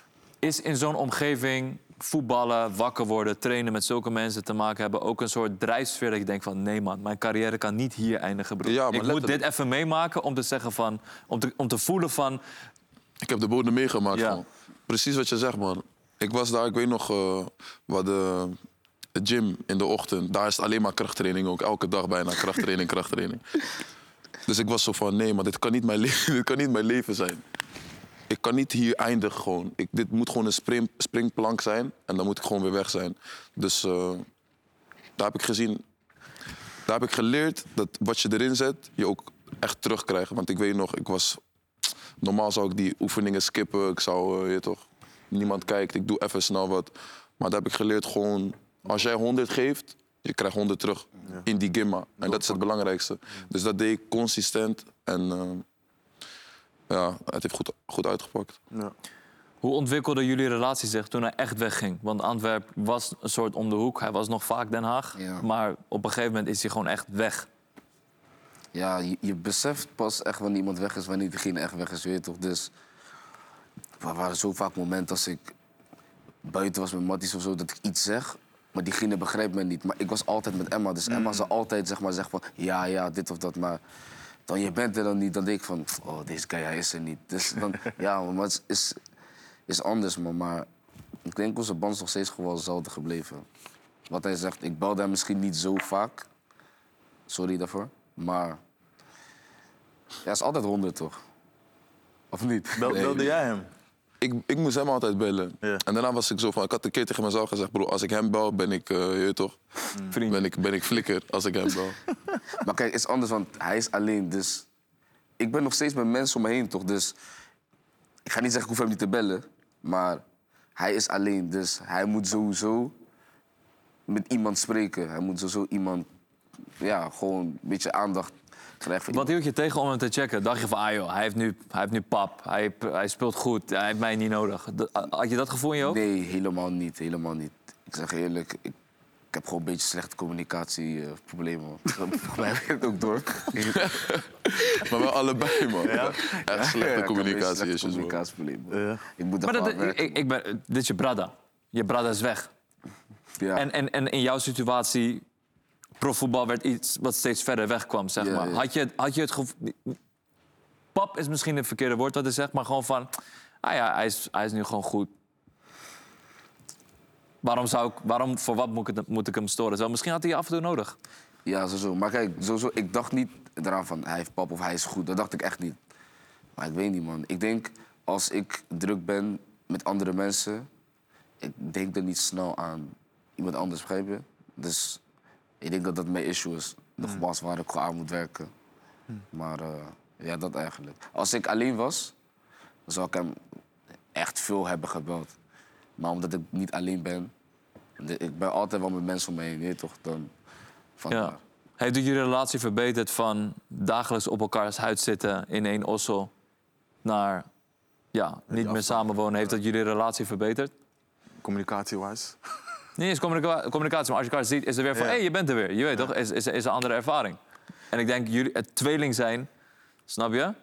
Is in zo'n omgeving voetballen, wakker worden, trainen met zulke mensen te maken hebben ook een soort drijfsfeer dat je denkt van nee man, mijn carrière kan niet hier eindigen, bro. Ja, maar ik moet letterlijk. dit even meemaken om te zeggen van, om te, om te voelen van, Ik heb de bodem meegemaakt. Ja. Gewoon. Precies wat je zegt, man. Ik was daar, ik weet nog, uh, wat de, de gym in de ochtend. Daar is het alleen maar krachttraining ook. Elke dag bijna krachttraining, krachttraining. Dus ik was zo van, nee, maar dit kan niet mijn, le- dit kan niet mijn leven zijn. Ik kan niet hier eindigen gewoon. Ik, dit moet gewoon een spring, springplank zijn. En dan moet ik gewoon weer weg zijn. Dus uh, daar heb ik gezien... Daar heb ik geleerd dat wat je erin zet, je ook echt terugkrijgt. Want ik weet nog, ik was... Normaal zou ik die oefeningen skippen. Ik zou, uh, je toch, niemand kijkt, ik doe even snel wat. Maar daar heb ik geleerd gewoon, als jij honderd geeft, je krijgt honderd terug Ja. in die gimma. En dat is het belangrijkste. Dus dat deed ik consistent en uh, ja, het heeft goed, goed uitgepakt. Ja. hoe ontwikkelde jullie relatie zich toen hij echt wegging? Want Antwerp was een soort om de hoek, hij was nog vaak Den Haag. Ja. Maar op een gegeven moment is hij gewoon echt weg. Ja, je, je beseft pas echt wanneer iemand weg is, wanneer diegene echt weg is, weet je toch? Dus er waren zo vaak momenten als ik buiten was met Matties of zo, dat ik iets zeg, maar diegene begrijpt me niet. Maar ik was altijd met Emma, dus Emma zou altijd zeg maar, zeggen van ja, ja, dit of dat, maar dan je bent er dan niet, dan denk ik van, oh, deze guy, hij is er niet. Dus dan, ja, maar het is, is anders, man. Maar ik denk onze band is nog steeds gewoon hetzelfde gebleven. Wat hij zegt, ik belde hem misschien niet zo vaak, sorry daarvoor. Maar ja, is altijd honderd, toch? Of niet? Bel, Nee. belde jij hem? Ik, ik moest hem altijd bellen. Ja. En daarna was ik zo van, ik had een keer tegen mezelf gezegd, bro, als ik hem bel, ben ik, uh, je weet toch, ben ik, ben ik flikker als ik hem bel. Maar kijk, het is anders, want hij is alleen. Dus ik ben nog steeds met mensen om me heen, toch? Dus ik ga niet zeggen, ik hoef hem niet te bellen. Maar hij is alleen, dus hij moet sowieso met iemand spreken. Hij moet sowieso iemand, ja, gewoon een beetje aandacht krijgen. Voor Wat hield je tegen om hem te checken? Dacht je van, ah joh, hij heeft nu, hij heeft nu pap, hij, hij speelt goed, hij heeft mij niet nodig. De- Had je dat gevoel in je hoofd? Nee, helemaal niet, helemaal niet. Ik zeg je eerlijk, ik, ik heb gewoon een beetje slechte communicatieproblemen. Volgens mij heb je het ook door. Maar wel allebei, man. Echt Ja, slechte ik heb een communicatie beetje slechte is man. communicatieproblemen. Ja. Ik moet Maar er dat, gewoon aan ik, werken. ik, ik ben, dit is je brada. Je brada is weg. Ja. En, en, en in jouw situatie, profvoetbal werd iets wat steeds verder weg kwam, zeg Ja, maar. ja. Had je, had je het gevoel... Pap is misschien het verkeerde woord wat hij zegt, maar gewoon van... Ah ja, hij is, hij is nu gewoon goed. Waarom, zou ik, waarom voor wat moet ik, het- moet ik hem storen? Zo, misschien had hij je af en toe nodig. Ja, sowieso. Maar kijk, sowieso, ik dacht niet eraan van hij heeft pap of hij is goed. Dat dacht ik echt niet. Maar ik weet niet, man. Ik denk, als ik druk ben met andere mensen... ik denk er niet snel aan iemand anders, begrijp je? Dus ik denk dat dat mijn issue is. Nogmaals, waar ik gewoon aan moet werken. Maar eh, ja, dat eigenlijk. Als ik alleen was, dan zou ik hem echt veel hebben gebeld. Maar omdat ik niet alleen ben... de- ik ben altijd wel met mensen om me heen, weet je toch? Dan, vandaar. Ja. Heeft u jullie relatie verbeterd van dagelijks op elkaars huid zitten in één ossel... naar ja, niet meer samenwonen? Heeft dat jullie relatie verbeterd? Communicatie-wise. Niet eens communica- communicatie, maar als je elkaar ziet, is er weer van... hé, Ja. hey, je bent er weer. Je weet toch, is, is, is een andere ervaring. En ik denk, jullie het tweeling zijn, snap je?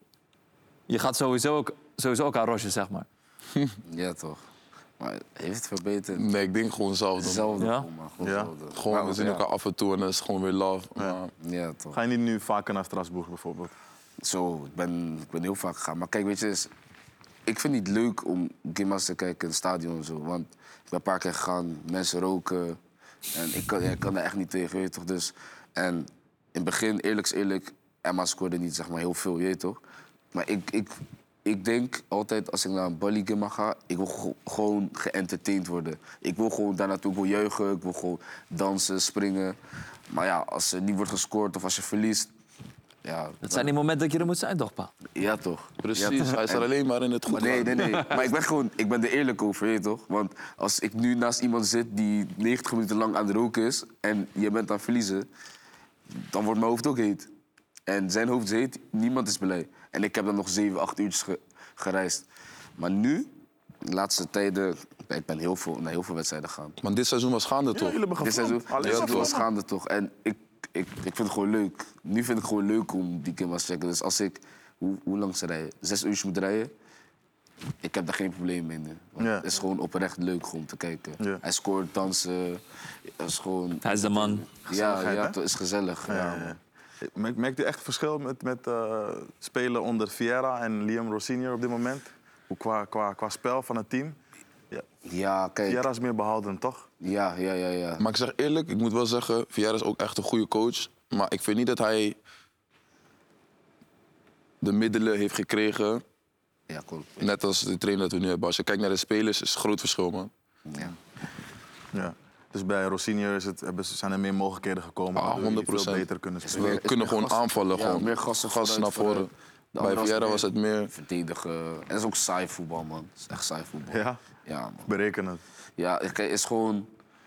Je gaat sowieso ook, sowieso ook aan rosje, zeg maar. Ja, toch. Maar heeft het verbeterd? Nee, ik denk gewoon hetzelfde. Hetzelfde, Ja? gewoon, man. Gewoon Ja. hetzelfde. Gewoon, we Maar, zien ja. elkaar af en toe en dan is het gewoon weer love. Maar Ja, toch. Ga je niet nu vaker naar Straatsburg bijvoorbeeld? Zo, ik ben, ik ben heel vaak gegaan. Maar kijk, weet je, is, ik vind het niet leuk om gimmas te kijken in het stadion en zo. Want ik ben een paar keer gegaan, mensen roken. En ik kan, ja, ik kan daar echt niet tegen, weet je toch. Dus, en in het begin, eerlijk is eerlijk, Emma scoorde niet zeg maar, heel veel, weet je toch. Maar ik, ik, ik denk altijd, als ik naar een balligimma ga, ik wil go- gewoon geëntertained worden. Ik wil gewoon daar naartoe, ik wil juichen, ik wil gewoon dansen, springen. Maar ja, als er niet wordt gescoord of als je verliest, ja... Dat zijn die momenten dat je er moet zijn, toch, pa? Ja, toch. precies, Ja, toch. hij is er En- alleen maar in het goed. maar nee, nee, nee. Maar ik ben gewoon, ik ben er eerlijk over, weet je toch? Want als ik nu naast iemand zit die negentig minuten lang aan het roken is en je bent aan het verliezen, dan wordt mijn hoofd ook heet. En zijn hoofd is heet, niemand is blij. En ik heb dan nog zeven, acht uurtjes ge- gereisd. Maar nu, de laatste tijden, ik ben heel veel, naar heel veel wedstrijden gegaan. Maar dit seizoen was gaande Ja, toch? jullie hebben Dit gefilmd. seizoen, Alleen ja, maar het was filmen. gaande toch. En ik, ik, ik vind het gewoon leuk. Nu vind ik het gewoon leuk om die kimmas te checken. Dus als ik, hoe, hoe lang ze rijden? Zes uurtjes moet rijden. ik heb daar geen probleem mee nu. Want Ja. Het is gewoon oprecht leuk om te kijken. Ja. Hij scoort, dansen. Het is gewoon... Hij is de man. Ja, Gezelligheid, ja, hè? het is gezellig. Ja, Ja, man. ja. Merk- Merkt u echt verschil met, met uh, spelen onder Vieira en Liam Rossinier op dit moment? Hoe qua, qua, qua spel van het team? Ja. Ja, kijk. Vieira is meer behouden, toch? Ja, ja, ja, ja. Maar ik zeg eerlijk, ik moet wel zeggen, Vieira is ook echt een goede coach. Maar ik vind niet dat hij de middelen heeft gekregen, Ja, klopt. net als de trainer dat we nu hebben. Als je kijkt naar de spelers, is het een groot verschil, man. Ja. Ja. Dus bij Rossinier is het, hebben, zijn er meer mogelijkheden gekomen. Ah, waardoor die honderd procent. veel beter kunnen Is spelen. meer- We is kunnen meer gewoon gas- aanvallen, ja, gewoon. meer gassen gas vooruit naar voor voren. de- de Bij andere Vieira meer was het meer... Verdedigen. En het is ook saai voetbal, man. Het is echt saai voetbal. Ja, Ja, man. berekenen. Ja, het is gewoon...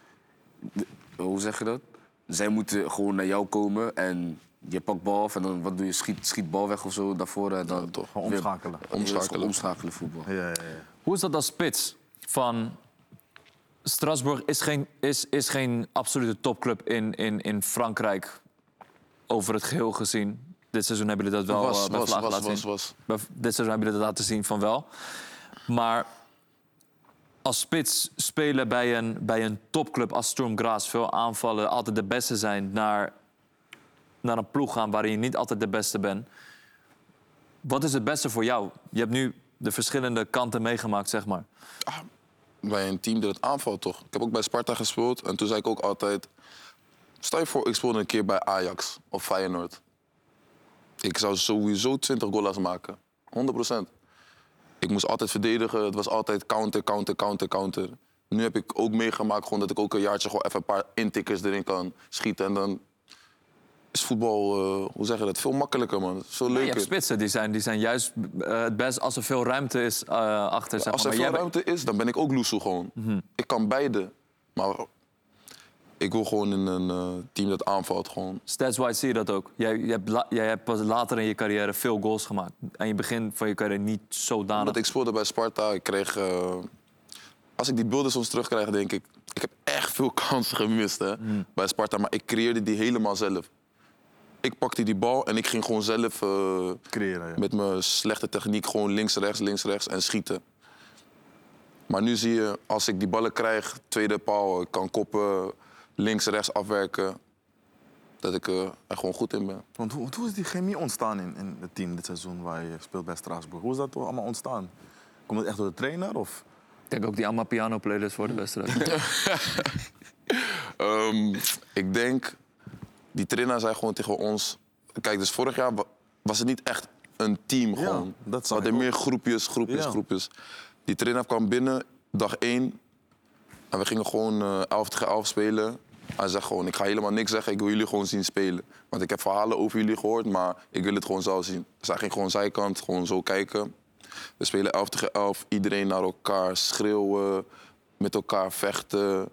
Hoe zeg je dat? Zij moeten gewoon naar jou komen en je pakt bal af en dan wat doe je? Schiet, schiet bal weg of zo daarvoor en dan... toch. Gewoon weer- omschakelen. Ja, het is gewoon Omschakelen. omschakelen voetbal. Ja, ja, ja. Hoe is dat als spits van... Strasbourg is geen, is, is geen absolute topclub in, in, in Frankrijk over het geheel gezien. Dit seizoen hebben jullie dat wel Was, eh, bij was, Vlaag was, laten was, zien. was. Bij- Dit seizoen hebben jullie dat laten zien van wel. Maar als spits spelen bij een, bij een topclub als Sturm Graz... veel aanvallen, altijd de beste zijn... naar, naar een ploeg gaan waarin je niet altijd de beste bent. Wat is het beste voor jou? Je hebt nu de verschillende kanten meegemaakt, zeg maar. Bij een team dat het aanvalt, toch? Ik heb ook bij Sparta gespeeld en toen zei ik ook altijd... Stel je voor, ik speelde een keer bij Ajax of Feyenoord. Ik zou sowieso twintig goals maken. honderd procent. Ik moest altijd verdedigen. Het was altijd counter, counter, counter, counter. Nu heb ik ook meegemaakt gewoon dat ik ook een jaartje gewoon even een paar intikkers erin kan schieten. En dan is voetbal, uh, hoe zeg je dat, veel makkelijker, man. Veel Je leuker. hebt spitsen, die zijn, die zijn juist uh, het best als er veel ruimte is uh, achter. Zeg Als maar. er Maar veel jij ruimte is, dan ben ik ook loesoe gewoon. Mhm. Ik kan beide. Maar ik wil gewoon in een uh, team dat aanvalt gewoon. Stats-wise zie je dat ook. Jij, jij, hebt la- jij hebt pas later in je carrière veel goals gemaakt. Aan je begin van je carrière niet zodanig. Omdat ik speelde bij Sparta, ik kreeg... uh, als ik die beelden soms terugkrijg, denk ik... Ik heb echt veel kansen gemist hè, bij Sparta, maar ik creëerde die helemaal zelf. Ik pakte die bal en ik ging gewoon zelf uh, Creëren, ja. met mijn slechte techniek gewoon links, rechts, links, rechts en schieten. Maar nu zie je, als ik die ballen krijg, tweede paal, ik kan koppen, links, rechts afwerken, dat ik uh, er gewoon goed in ben. Want hoe, hoe is die chemie ontstaan in, in het team dit seizoen waar je speelt bij Straatsburg? Hoe is dat allemaal ontstaan? Komt het echt door de trainer? Of? Ik denk ook die allemaal piano-players voor de wedstrijd. Um, ik denk, die trainer zei gewoon tegen ons... Kijk, dus vorig jaar wa- was het niet echt een team gewoon. dat We zag hadden ik meer groepjes, groepjes, Ja. groepjes. Die trainer kwam binnen, dag één. En we gingen gewoon uh, elf tegen elf spelen. Hij zegt gewoon, ik ga helemaal niks zeggen, ik wil jullie gewoon zien spelen. Want ik heb verhalen over jullie gehoord, maar ik wil het gewoon zelf zien. Dus hij ging gewoon zijkant, gewoon zo kijken. We spelen elf tegen elf, iedereen naar elkaar schreeuwen, met elkaar vechten.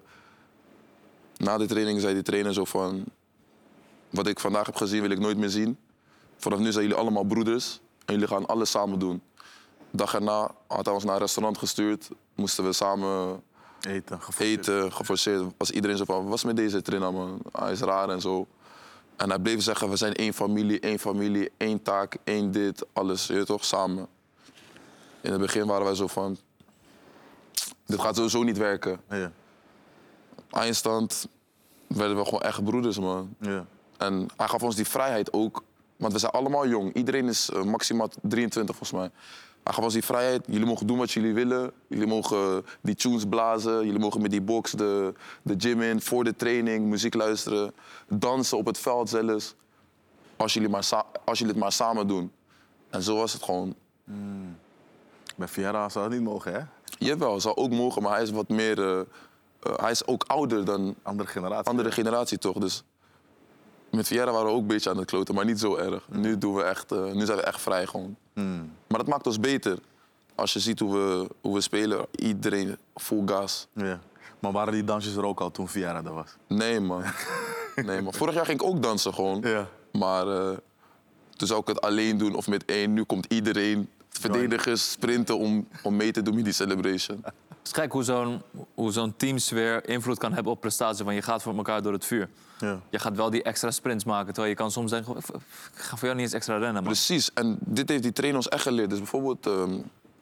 Na de training zei die trainer zo van... Wat ik vandaag heb gezien wil ik nooit meer zien. Vanaf nu zijn jullie allemaal broeders en jullie gaan alles samen doen. De dag erna had hij ons naar een restaurant gestuurd. Moesten we samen Eten, geforceerd. eten, geforceerd. Was iedereen zo van, wat was met deze trainer, man? Hij is raar en zo. En hij bleef zeggen, we zijn één familie, één familie, één taak, één dit, alles, je weet toch, samen. In het begin waren wij zo van, dit gaat sowieso niet werken. Ja, Eindstand werden we gewoon echt broeders, man. ja. En hij gaf ons die vrijheid ook, want we zijn allemaal jong. Iedereen is uh, maximaal drieëntwintig volgens mij. Hij gaf ons die vrijheid, jullie mogen doen wat jullie willen. Jullie mogen die tunes blazen, jullie mogen met die box de, de gym in, voor de training, muziek luisteren. Dansen op het veld zelfs, als jullie, maar sa- als jullie het maar samen doen. En zo was het gewoon. Bij Vieira zou het niet mogen, hè? Jawel, zou ook mogen, maar hij is wat meer... uh, uh, hij is ook ouder dan Andere generatie. andere generatie toch, dus... Met Vieira waren we ook een beetje aan het kloten, maar niet zo erg. Nu, doen we echt, uh, nu zijn we echt vrij gewoon. Hmm. Maar dat maakt ons beter. Als je ziet hoe we, hoe we spelen, iedereen full gas. Ja. Maar waren die dansjes er ook al toen Vieira er was? Nee, man. Nee, man. Vorig jaar ging ik ook dansen gewoon. Ja. Maar uh, toen zou ik het alleen doen of met één. Nu komt iedereen, verdedigers, sprinten om, om mee te doen met die celebration. Het is gek hoe zo'n, hoe zo'n teamsfeer invloed kan hebben op prestatie. Want je gaat voor elkaar door het vuur. Ja. Je gaat wel die extra sprints maken. Terwijl je kan soms denken, ik ga voor jou niet eens extra rennen. Man. Precies, en dit heeft die trainer ons echt geleerd. Dus bijvoorbeeld, um,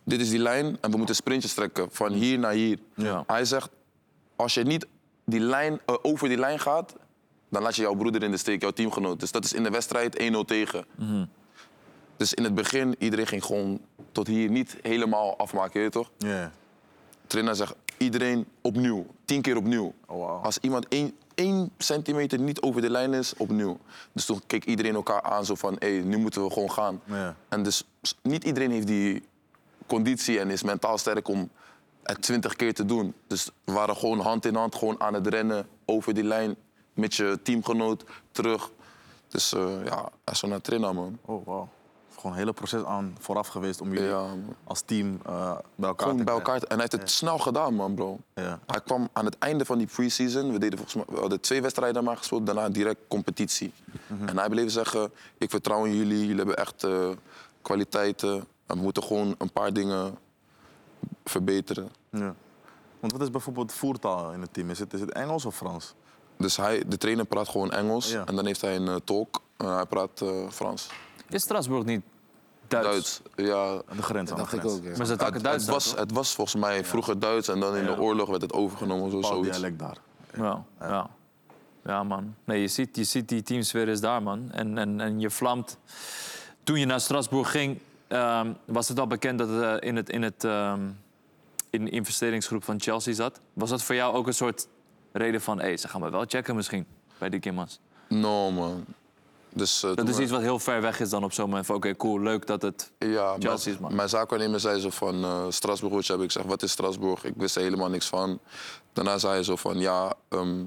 dit is die lijn en we moeten sprintjes trekken van hier naar hier. Ja. Hij zegt, als je niet die lijn, uh, over die lijn gaat, dan laat je jouw broeder in de steek, jouw teamgenoot. Dus dat is in de wedstrijd één nul tegen. Mhm. Dus in het begin, iedereen ging gewoon tot hier niet helemaal afmaken, weet je toch? Ja. De trainer zegt, iedereen opnieuw, tien keer opnieuw. Oh, wow. Als iemand één, één centimeter niet over de lijn is, opnieuw. Dus toen keek iedereen elkaar aan zo van, hé, hey, nu moeten we gewoon gaan. Ja. En dus niet iedereen heeft die conditie en is mentaal sterk om het twintig keer te doen. Dus we waren gewoon hand in hand gewoon aan het rennen over die lijn met je teamgenoot terug. Dus uh, ja, hij is zo naar trainen, man. Oh, wow. Gewoon een hele proces aan vooraf geweest om jullie Ja, man. als team uh, bij elkaar Gewoon te bij elkaar. krijgen. te- En hij heeft het snel gedaan, man, bro. Ja. Hij kwam aan het einde van die pre-season. We, deden volgens mij, we hadden twee wedstrijden maar gespeeld, daarna direct competitie. En hij bleef zeggen, ik vertrouw in jullie, jullie hebben echt uh, kwaliteiten. En we moeten gewoon een paar dingen verbeteren. Ja. Want wat is bijvoorbeeld voertaal in het team? Is het, is het Engels of Frans? Dus hij, de trainer praat gewoon Engels Ja. en dan heeft hij een uh, tolk. En hij praat uh, Frans. Is Strasbourg niet Duits? Duits. Ja. Aan de grens, aan Dat de dacht ik grens. ook, ja. Maar ze Het, takken Duits het, dan, was, toch? het was volgens mij vroeger Duits en dan in de oorlog werd het overgenomen. Zo, Een bepaald zoiets. dialect daar. Ja, ja. Ja, man. Nee, je ziet, je ziet die teamsfeer is daar, man. En, en, en je vlamt. Toen je naar Strasbourg ging, ehm, was het al bekend dat het eh, in, het, in, het, ehm, in de investeringsgroep van Chelsea zat. Was dat voor jou ook een soort reden van, hé, ze gaan me wel checken misschien bij die Kimmans? No, man. Dus, uh, Dat toen is we- iets wat heel ver weg is dan op zo'n moment. Van, oké, cool, leuk dat het... Ja, Chelsea is, mijn, man. mijn zaakwaarnemer zei zo van uh, Strasbourg, wat je hebt. Ik zeg, wat is Strasbourg? Ik wist er helemaal niks van. Daarna zei hij zo van, ja, um,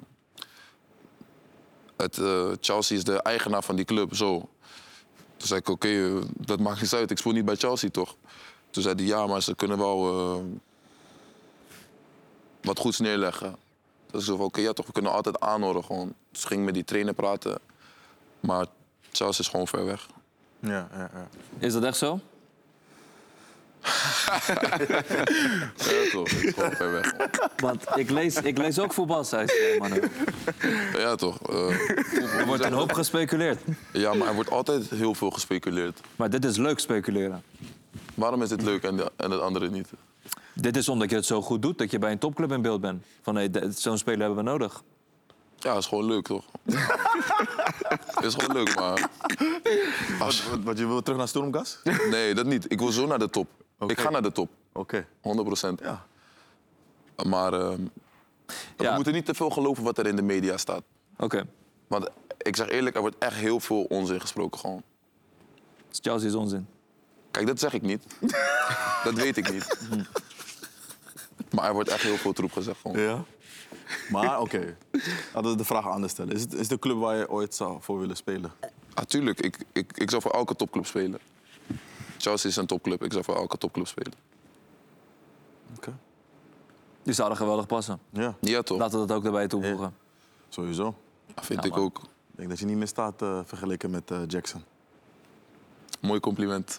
het, uh, Chelsea is de eigenaar van die club, zo. Toen zei ik, oké, okay, uh, dat maakt niet uit. Ik speel niet bij Chelsea, toch? Toen zei hij, ja, maar ze kunnen wel uh, wat goeds neerleggen. Dus ik zei van, oké, okay, ja toch, we kunnen altijd aanhoren gewoon. Dus ik ging met die trainer praten. Maar Chelsea is gewoon ver weg. Ja, ja, ja. Is dat echt zo? Ja, toch, het is gewoon ver weg. Want ik lees, ik lees ook voetbalsites, man. Ja, toch. Uh, Er wordt een hoop gespeculeerd. Ja, maar er wordt altijd heel veel gespeculeerd. Maar dit is leuk speculeren. Waarom is dit leuk en, de, en het andere niet? Dit is omdat je het zo goed doet, dat je bij een topclub in beeld bent. Van, hé, de- zo'n speler hebben we nodig. Ja, het is gewoon leuk, toch? Het is gewoon leuk, maar... Wat, wat, wat, je wil terug naar Stormgas? Nee, dat niet. Ik wil zo naar de top. Oké. Ik ga naar de top, Oké. honderd procent. Ja. Maar ehm, we Ja. moeten niet te veel geloven wat er in de media staat. Oké, Want ik zeg eerlijk, er wordt echt heel veel onzin gesproken gewoon. dus Chelsea is onzin. Kijk, dat zeg ik niet. Dat weet ik niet. Maar er wordt echt heel veel troep gezegd gewoon. Ja. Maar oké, laten we de vraag anders stellen. Is het is de club waar je ooit zou voor willen spelen? Natuurlijk, ik, ik, ik zou voor elke topclub spelen. Chelsea is een topclub, ik zou voor elke topclub spelen. Oké. Die zouden geweldig passen. Ja, Ja, toch? Laten we dat ook daarbij toevoegen. sowieso. Dat vind Ja, ik man. ook. Ik denk dat je niet meer staat uh, vergeleken met uh, Jackson. Mooi compliment.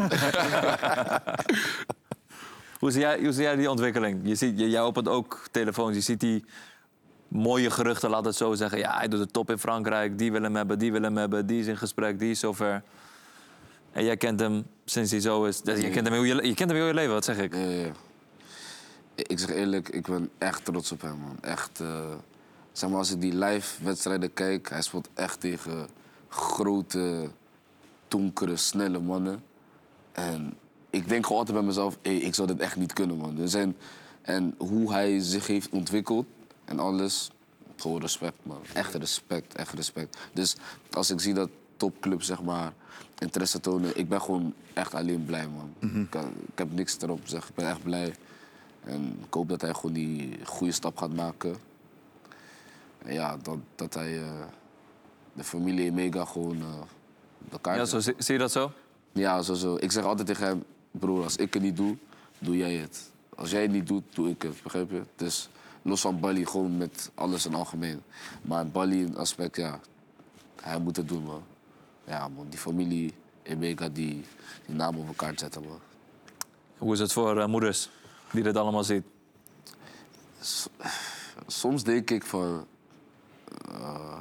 Hoe zie, jij, hoe zie jij die ontwikkeling? Je ziet, jij opent ook telefoons, je ziet die mooie geruchten, laat het zo zeggen. Ja, hij doet de top in Frankrijk, die wil hem hebben, die wil hem hebben, die is in gesprek, die is zover. En jij kent hem sinds hij zo is. Dus je, kent hem heel je, je kent hem heel je leven, wat zeg ik? Ja, ja, ja. Ik zeg eerlijk, ik ben echt trots op hem, man. Echt, uh, zeg maar, als ik die live wedstrijden kijk, hij speelt echt tegen grote, donkere, snelle mannen. En ik denk gewoon altijd bij mezelf, hey, ik zou dit echt niet kunnen, man. Er zijn, en hoe hij zich heeft ontwikkeld en alles, gewoon respect, man. Echt respect, echt respect. Dus als ik zie dat topclubs, zeg maar, interesse tonen, ik ben gewoon echt alleen blij, man. Mhm. ik, kan- ik heb niks erop gezegd, ik ben echt blij. En ik hoop dat hij gewoon die goede stap gaat maken. En ja, dat, dat hij uh, de familie Emega gewoon uh, op elkaar Ja, zet. zo, zie, zie je dat zo? Ja, zo, zo. Ik zeg altijd tegen hem, broer, als ik het niet doe, doe jij het. Als jij het niet doet, doe ik het, begrijp je? Dus los van Bali, gewoon met alles in algemeen. Maar Bali, een aspect, ja, hij moet het doen, man. Ja, man, die familie Emega, die, die naam op elkaar zetten, man. Hoe is het voor uh, moeders die dit allemaal ziet? Soms denk ik van... Uh,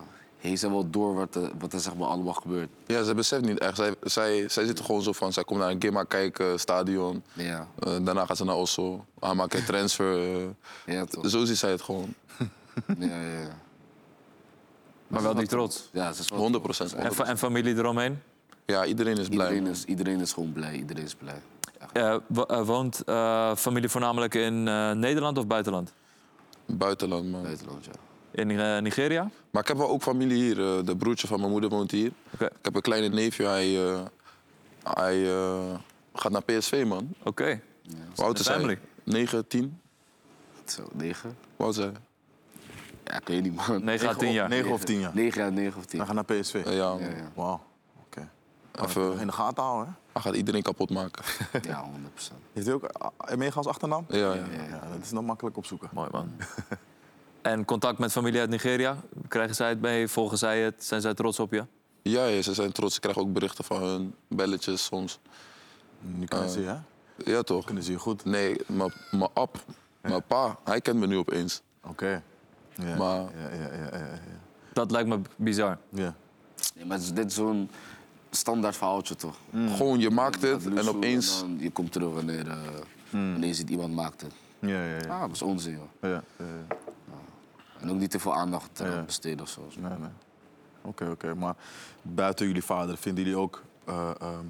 heeft zij wel door wat er, wat er zeg maar allemaal gebeurt. Ja, ze beseft niet echt. Zij, zij, zij zit er gewoon zo van, zij komt naar een Gimma kijken, stadion. Ja, Uh, daarna gaat ze naar Oslo. Hij maakt een transfer. Uh, ja toch. zo ziet zij het gewoon. Ja, ja, ja. Maar wel die trots. Ja, ze is wel honderd procent. trots. En, fa- en familie eromheen? Ja, iedereen is blij. Iedereen is, iedereen is gewoon blij, iedereen is blij. Eh, wo- eh, woont eh, familie voornamelijk in eh, Nederland of buitenland? Buitenland, man. Buitenland, ja. In eh, Nigeria? Maar ik heb wel ook familie hier. Uh, de broertje van mijn moeder woont hier. Oké. Ik heb een kleine neefje, hij, uh, hij uh, gaat naar P S V, man. Oké. Okay. Hoe oud is hij? Family. negen, tien? Zo, negen. Hoe oud is hij? Ja, ik weet niet, man. negen à tien jaar. negen of tien jaar. Negen jaar, negen of tien. Hij gaat naar P S V. Uh, ja, man. Ja, ja. Wauw. Oké. Even, In de gaten houden, hè? hij gaat iedereen kapot maken. Ja, honderd procent. Heeft hij ook uh, Emega als achternaam? Ja, ja. Ja, dat is nog makkelijk opzoeken. Mooi man. En contact met familie uit Nigeria? Krijgen zij het mee? Volgen zij het? Zijn zij trots op je? Ja, ja, ze zijn trots. Ik krijg ook berichten van hun, belletjes soms. Nu kunnen ze je, hè? Ja, toch? Kunnen ze je goed. Nee, mijn mijn ap, mijn pa, hij kent me nu opeens. Oké. Ja, Maar- ja, ja, ja, ja, ja. Dat lijkt me bizar. Ja. Nee, maar het is- dit is zo'n standaard verhaaltje, toch? Gewoon, je maakt Je het gaat en loesoe opeens... en dan je komt terug wanneer, uh, wanneer je ziet iemand maakt het. Ja, ja, ja. Ah, dat is onzin, joh. ja, ja, ja. En ook niet te veel aandacht uh, Ja. besteden of zo. Nee, nee. Oké, oké. Maar buiten jullie vader, vinden jullie ook eh, ehm,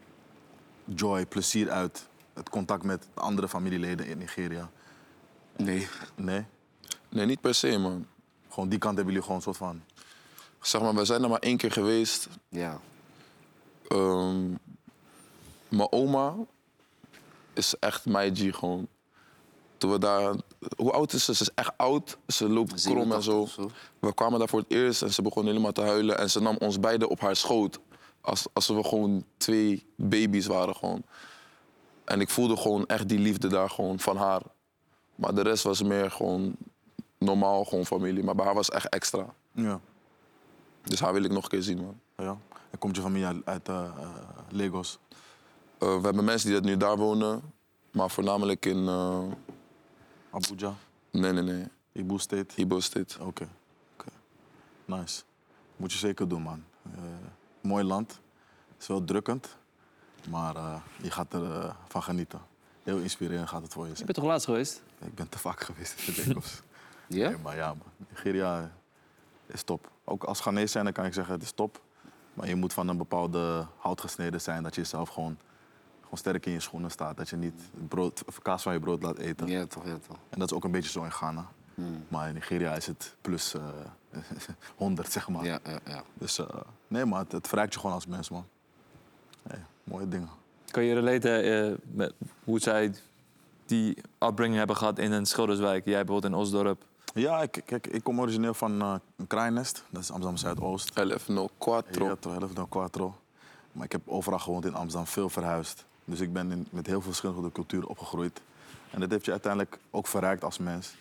joy, plezier uit het contact met andere familieleden in Nigeria? Nee. Nee? Nee, niet per se, man. Gewoon die kant hebben jullie gewoon een soort van... Zeg maar, we zijn er maar één keer geweest. Ja. Ehm, mijn oma is echt mijn G gewoon. Toen we daar... Hoe oud is ze? Ze is echt oud. Ze loopt krom en zo. zevenentachtig of zo. We kwamen daar voor het eerst en ze begon helemaal te huilen. En ze nam ons beiden op haar schoot. Als, als we gewoon twee baby's waren gewoon. En ik voelde gewoon echt die liefde daar gewoon van haar. Maar de rest was meer gewoon normaal, gewoon familie. Maar bij haar was het echt extra. Ja. Dus haar wil ik nog een keer zien, man. ja. En komt je familie uit, uit eh, eh, Lagos? Uh, we hebben mensen die dat nu daar wonen. Maar voornamelijk in... Uh... Abuja? Nee, nee, nee. Ibu State? Ibo State. Oké. Oké. Nice. Moet je zeker doen, man. Eh, mooi land. is wel drukkend. Maar eh, je gaat ervan uh, van genieten. Heel inspirerend gaat het voor je Je zijn. bent toch laatst geweest? Ik ben te vaak geweest in de Lagos. Ja? Nee, maar ja, man. Nigeria is top. Ook als Ghanese zijn, dan kan ik zeggen het is top. Maar je moet van een bepaalde hout gesneden zijn dat je jezelf gewoon, gewoon sterk in je schoenen staat. Dat je niet brood, of kaas van je brood laat eten. Ja, toch, ja, toch. En dat is ook een beetje zo in Ghana. Hmm. Maar in Nigeria is het plus uh, honderd, zeg maar. Ja, ja, ja. Dus uh, nee, maar het, het verrijkt je gewoon als mens, man. Hey, mooie dingen. Kan je relaten uh, met hoe zij die upbringing hebben gehad in een Schilderswijk? Jij bijvoorbeeld in Osdorp. Ja, ik, kijk, ik kom origineel van uh, een Kraaiennest. Dat is Amsterdam Zuidoost. Elf no quattro. Ja, toch, elf no quattro. Maar ik heb overal gewoond in Amsterdam, veel verhuisd. Dus ik ben in, met heel veel verschillende culturen opgegroeid. En dat heeft je uiteindelijk ook verrijkt als mens.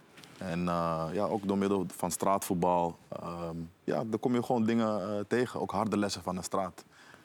En uh, ja, ook door middel van straatvoetbal. Um, ja, daar kom je gewoon dingen uh, tegen. Ook harde lessen van de straat.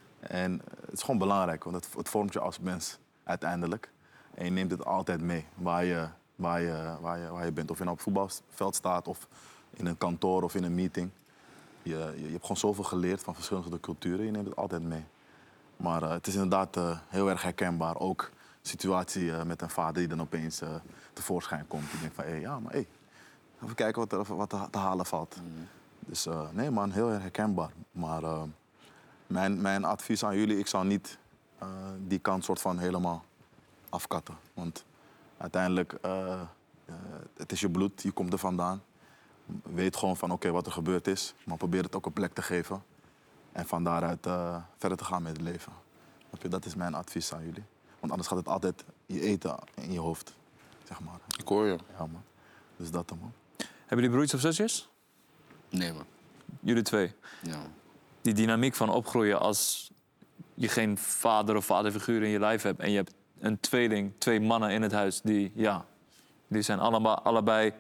En het is gewoon belangrijk, want het, het vormt je als mens uiteindelijk. En je neemt het altijd mee, waar je, waar je, waar je, waar je bent. Of je nou op het voetbalveld staat, of in een kantoor, of in een meeting. Je, je, je hebt gewoon zoveel geleerd van verschillende culturen. Je neemt het altijd mee. Maar uh, het is inderdaad uh, heel erg herkenbaar. Ook de situatie uh, met een vader die dan opeens uh, tevoorschijn komt. Die denkt van, hé, hey, ja, maar hé, hey, even kijken wat er wat te, te halen valt. Mm. Dus uh, nee man, heel erg herkenbaar. Maar uh, mijn, mijn advies aan jullie, ik zou niet uh, die kant soort van helemaal afkatten. Want uiteindelijk, uh, uh, het is je bloed, je komt er vandaan. Weet gewoon van, oké, okay, wat er gebeurd is. Maar probeer het ook een plek te geven. En van daaruit uh, verder te gaan met het leven. Dat is mijn advies aan jullie. Want anders gaat het altijd je eten in je hoofd, zeg maar. Ik hoor je. Ja, man. Dus dat dan, man. Hebben jullie broertjes of zusjes? Nee, man. Jullie twee. Ja. Die dynamiek van opgroeien als je geen vader of vaderfiguur in je lijf hebt... en je hebt een tweeling, twee mannen in het huis die, ja, die zijn allemaal, allebei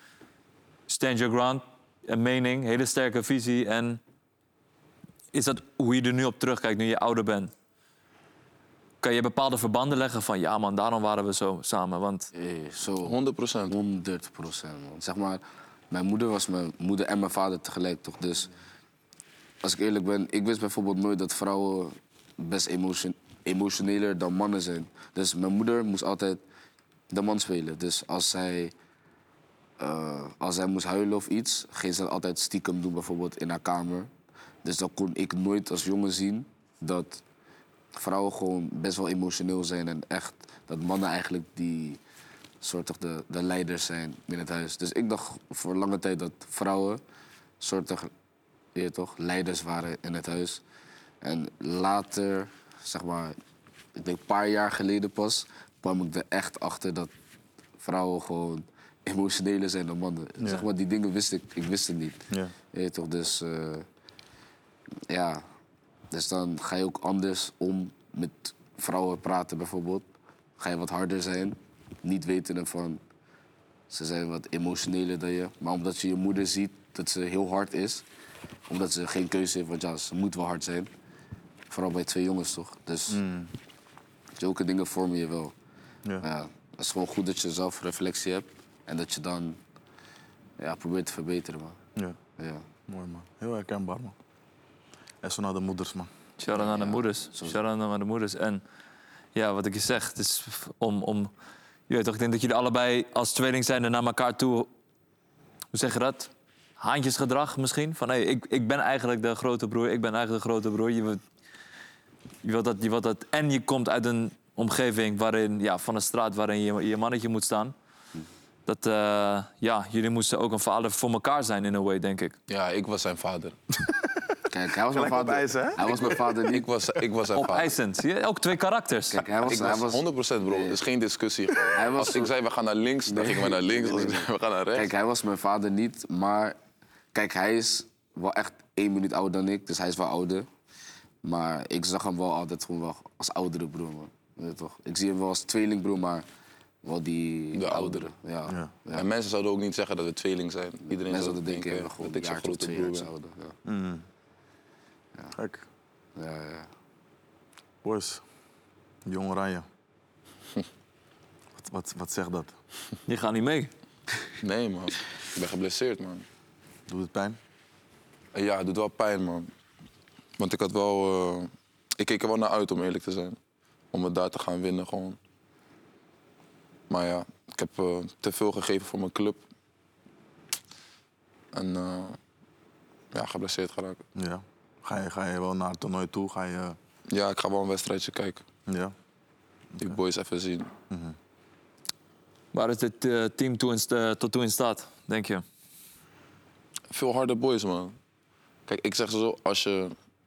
stand your ground, een mening, hele sterke visie. En is dat hoe je er nu op terugkijkt, nu je ouder bent? Kan je bepaalde verbanden leggen van, ja man, daarom waren we zo samen? Want Hey, zo honderd procent. honderd procent, man. Zeg maar, mijn moeder was mijn moeder en mijn vader tegelijk, toch? Dus als ik eerlijk ben, ik wist bijvoorbeeld nooit dat vrouwen best emotion, emotioneler dan mannen zijn. Dus mijn moeder moest altijd de man spelen. Dus als zij, uh, als zij moest huilen of iets, ging ze dat altijd stiekem doen, bijvoorbeeld in haar kamer. Dus dan kon ik nooit als jongen zien dat vrouwen gewoon best wel emotioneel zijn en echt dat mannen eigenlijk die soort of de, de leiders zijn in het huis. Dus ik dacht voor lange tijd dat vrouwen soort of, weet je toch, leiders waren in het huis. En later, zeg maar, ik denk een paar jaar geleden pas, kwam ik er echt achter dat vrouwen gewoon emotioneler zijn dan mannen. Ja. Zeg maar, die dingen wist ik, ik wist het niet. Ja. Weet je toch, dus uh, ja. Dus dan ga je ook anders om met vrouwen praten bijvoorbeeld. Ga je wat harder zijn, niet wetende van ze zijn wat emotioneler dan je. Maar omdat je je moeder ziet dat ze heel hard is, omdat ze geen keuze heeft, want ja, ze moet wel hard zijn. Vooral bij twee jongens toch. Dus Mm. zulke dingen vormen je wel. Ja. Ja, het is gewoon goed dat je zelf reflectie hebt en dat je dan ja, probeert te verbeteren, man. Ja, Ja. mooi man. Heel herkenbaar man. En zo naar de moeders man. Shout-out naar de Ja, moeders. zo- Shout-out naar de moeders. En ja, wat ik je zeg, het is om, om... Je weet toch, ik denk dat jullie allebei als tweeling zijn en naar elkaar toe... Hoe zeg je dat? Haantjesgedrag misschien. Van, hey, ik, ik ben eigenlijk de grote broer, ik ben eigenlijk de grote broer. Je wilt, je wilt dat, je wilt dat... En je komt uit een omgeving waarin, ja, van een straat waarin je je mannetje moet staan. Dat, uh, ja, jullie moesten ook een vader voor elkaar zijn in een way, denk ik. Ja, ik was zijn vader. Kijk, hij was mijn Gelijk op vader. ijs, hè? Hij was mijn vader niet. Ik was, ik was zijn vader. Opeisend. Zie je? Ook twee karakters. Kijk, hij was, Ik hij was was, honderd procent bro, Nee. er is geen discussie. Hij was Als ik zo- zei we gaan naar links, dan gingen we naar links. Als ik zei we gaan naar rechts. Kijk, hij was mijn vader niet, maar kijk, hij is wel echt één minuut ouder dan ik, dus hij is wel ouder. Maar ik zag hem wel altijd gewoon wel als oudere broer, man. Weet je toch? Ik zie hem wel als tweelingbroer, maar wel die De oudere. Ja. Ja. Ja. En mensen zouden ook niet zeggen dat we tweeling zijn. Iedereen Mensen zou zouden denken, denken ja, gewoon dat ik een zijn jaartje of grote twee broer jaar ben. ouder. Ja. Mm. Kijk, Ja, ja. boys. Jong Oranje. wat, wat, wat zegt dat? Die gaan niet mee. Nee man, ik ben geblesseerd man. Doet het pijn? En ja, het doet wel pijn man. Want ik had wel... eh, ik keek er wel naar uit om eerlijk te zijn. Om het daar te gaan winnen gewoon. Maar ja, ik heb eh, te veel gegeven voor mijn club. En eh, ja, geblesseerd geraakt. Ja. Ga je, ga je wel naar het toernooi toe? Ga je... Ja, ik ga wel een wedstrijdje kijken. Ja. Die boys even zien. Waar is dit eh, team toe in, st- eh, tot toe in staat, denk je? Veel harde boys, man. Kijk, ik zeg zo, als je...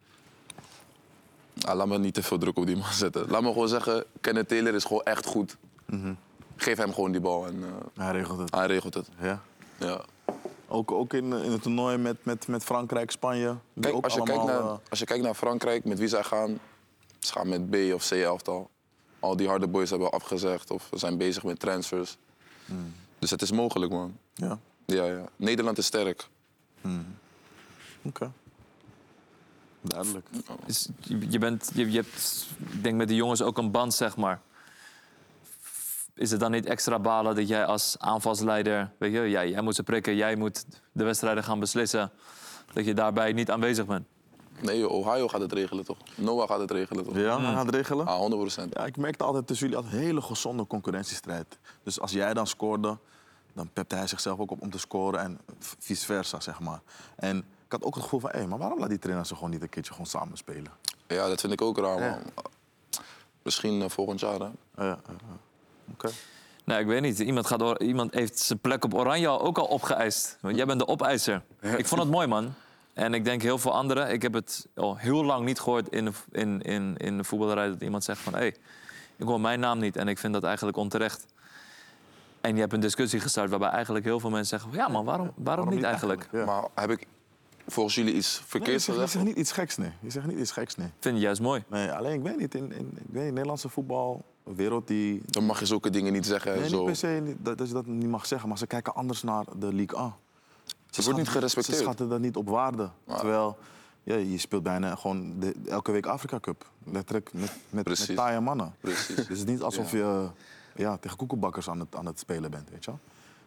Ah, laat me niet te veel druk op die man zetten. Laat me gewoon zeggen, Kenneth Taylor is gewoon echt goed. Geef hem gewoon die bal en eh, Hij regelt het. hij regelt het. Ja. Ja. Ook, ook in, in het toernooi met, met, met Frankrijk, Spanje. die Kijk, ook als je, kijkt allemaal, naar, eh, als je kijkt naar Frankrijk, met wie zij gaan... Ze gaan met B of C elftal. Al die harde boys hebben afgezegd of zijn bezig met transfers. Dus het is mogelijk, man. ja. Ja, ja. Nederland is sterk. Oké. Duidelijk. Dus je, je, bent, je, je hebt, ik denk met de jongens ook een band, zeg maar. Is het dan niet extra balen dat jij als aanvalsleider... Weet je, jij, jij moet ze prikken, jij moet de wedstrijden gaan beslissen... dat je daarbij niet aanwezig bent? Nee, joh, Ohio gaat het regelen, toch? Noah gaat het regelen, toch? Ja, hij gaat het regelen? Ah, honderd procent. Ja, ik merkte altijd tussen jullie altijd een hele gezonde concurrentiestrijd. Dus als jij dan scoorde, dan pepte hij zichzelf ook op om te scoren en vice versa, zeg maar. En ik had ook het gevoel van, hé, maar waarom laat die trainer ze gewoon niet een keertje gewoon samen spelen? Ja, dat vind ik ook raar, Ja. man. Misschien eh, volgend jaar, hè? Ja, ja, ja. Oké. Nee, ik weet niet. Iemand, gaat, or- iemand heeft zijn plek op Oranje al, ook al opgeëist. Want jij bent de opeiser. Ik vond het mooi, man. En ik denk heel veel anderen. Ik heb het al heel lang niet gehoord in de, in, in, in de voetballerij... dat iemand zegt van, hé, hey, ik hoor mijn naam niet. En ik vind dat eigenlijk onterecht. En je hebt een discussie gestart waarbij eigenlijk heel veel mensen zeggen... ja, man, waarom, waarom, niet eigenlijk? Ja. Maar heb ik volgens jullie iets Nee, je, verkeerds zegt, je gezegd? zegt niet iets geks, nee. Je zegt niet iets geks, nee. Ik vind het juist mooi. Nee, alleen ik weet niet, in, in, ik weet niet, Nederlandse voetbalwereld die... Dan mag je zulke dingen niet zeggen. Nee, zo. niet per se niet, dat, dat je dat niet mag zeggen, maar ze kijken anders naar de League A. Ze wordt niet schatten- gerespecteerd. Ze schatten dat niet op waarde. Maar- Terwijl ja, je speelt bijna gewoon de, elke week Afrika Cup. Letterlijk met, met, met Precies. taaie mannen. Precies. Dus het is niet alsof je ja, tegen koekenbakkers aan het, aan het spelen bent, weet je wel.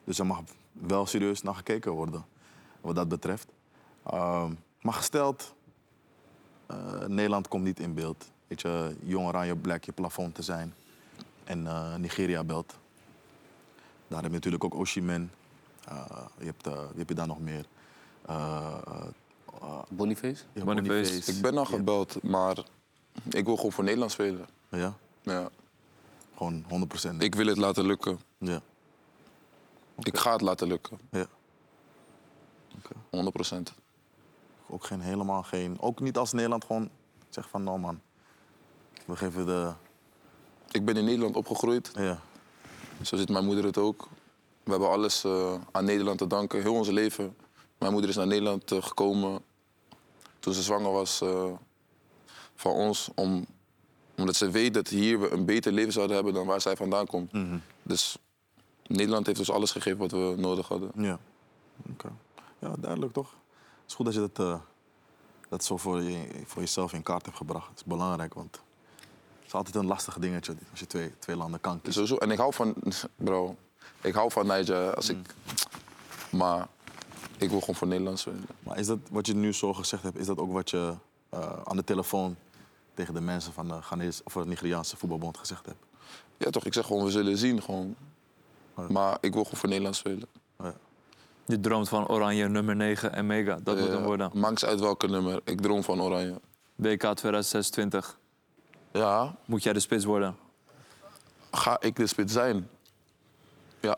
Dus er mag wel serieus naar gekeken worden, wat dat betreft. Ehm, maar gesteld, uh, Nederland komt niet in beeld. Weet je, jong oranje black je plafond te zijn. En uh, Nigeria belt. Daar heb je natuurlijk ook Osimhen. Uh, je hebt, uh, wie heb je daar nog meer? Uh, uh, Boniface? ja, Boniface. Ik ben al Je- gebeld, maar ik wil gewoon voor Nederland spelen. Ja, Ja. gewoon honderd procent. Ik wil het laten lukken. Ja, Ik ga het laten lukken. ja. honderd procent. Ook geen, helemaal geen... Ook niet als Nederland gewoon zegt van, nou man, we geven de... Ik ben in Nederland opgegroeid. Ja, Zo zit mijn moeder het ook. We hebben alles eh, aan Nederland te danken, heel ons leven. Mijn moeder is naar Nederland eh, gekomen toen ze zwanger was eh, van ons. Om, omdat ze weet dat hier we een beter leven zouden hebben dan waar zij vandaan komt. Dus Nederland heeft ons alles gegeven wat we nodig hadden. ja. Oké. Ja, duidelijk toch? Het is goed dat je dat, eh, dat zo voor, je, voor jezelf in kaart hebt gebracht. Dat is belangrijk, want het is altijd een lastig dingetje als je twee, twee landen kan kiezen. Sowieso. En ik hou van, bro, ik hou van Niger. Als ik, maar ik wil gewoon voor Nederland spelen. Maar is dat wat je nu zo gezegd hebt, is dat ook wat je uh, aan de telefoon tegen de mensen van de Ghanese of de Nigeriaanse voetbalbond gezegd hebt? Ja toch, ik zeg gewoon, we zullen zien gewoon. Ja. Maar ik wil gewoon voor Nederland spelen. Ja. Je droomt van Oranje nummer negen en mega. Dat moet hem Eh, worden. Maakt uit welke nummer. Ik droom van Oranje. W K tweeduizend zesentwintig. Ja, Moet jij de spits worden? ga ik de spits zijn? Ja,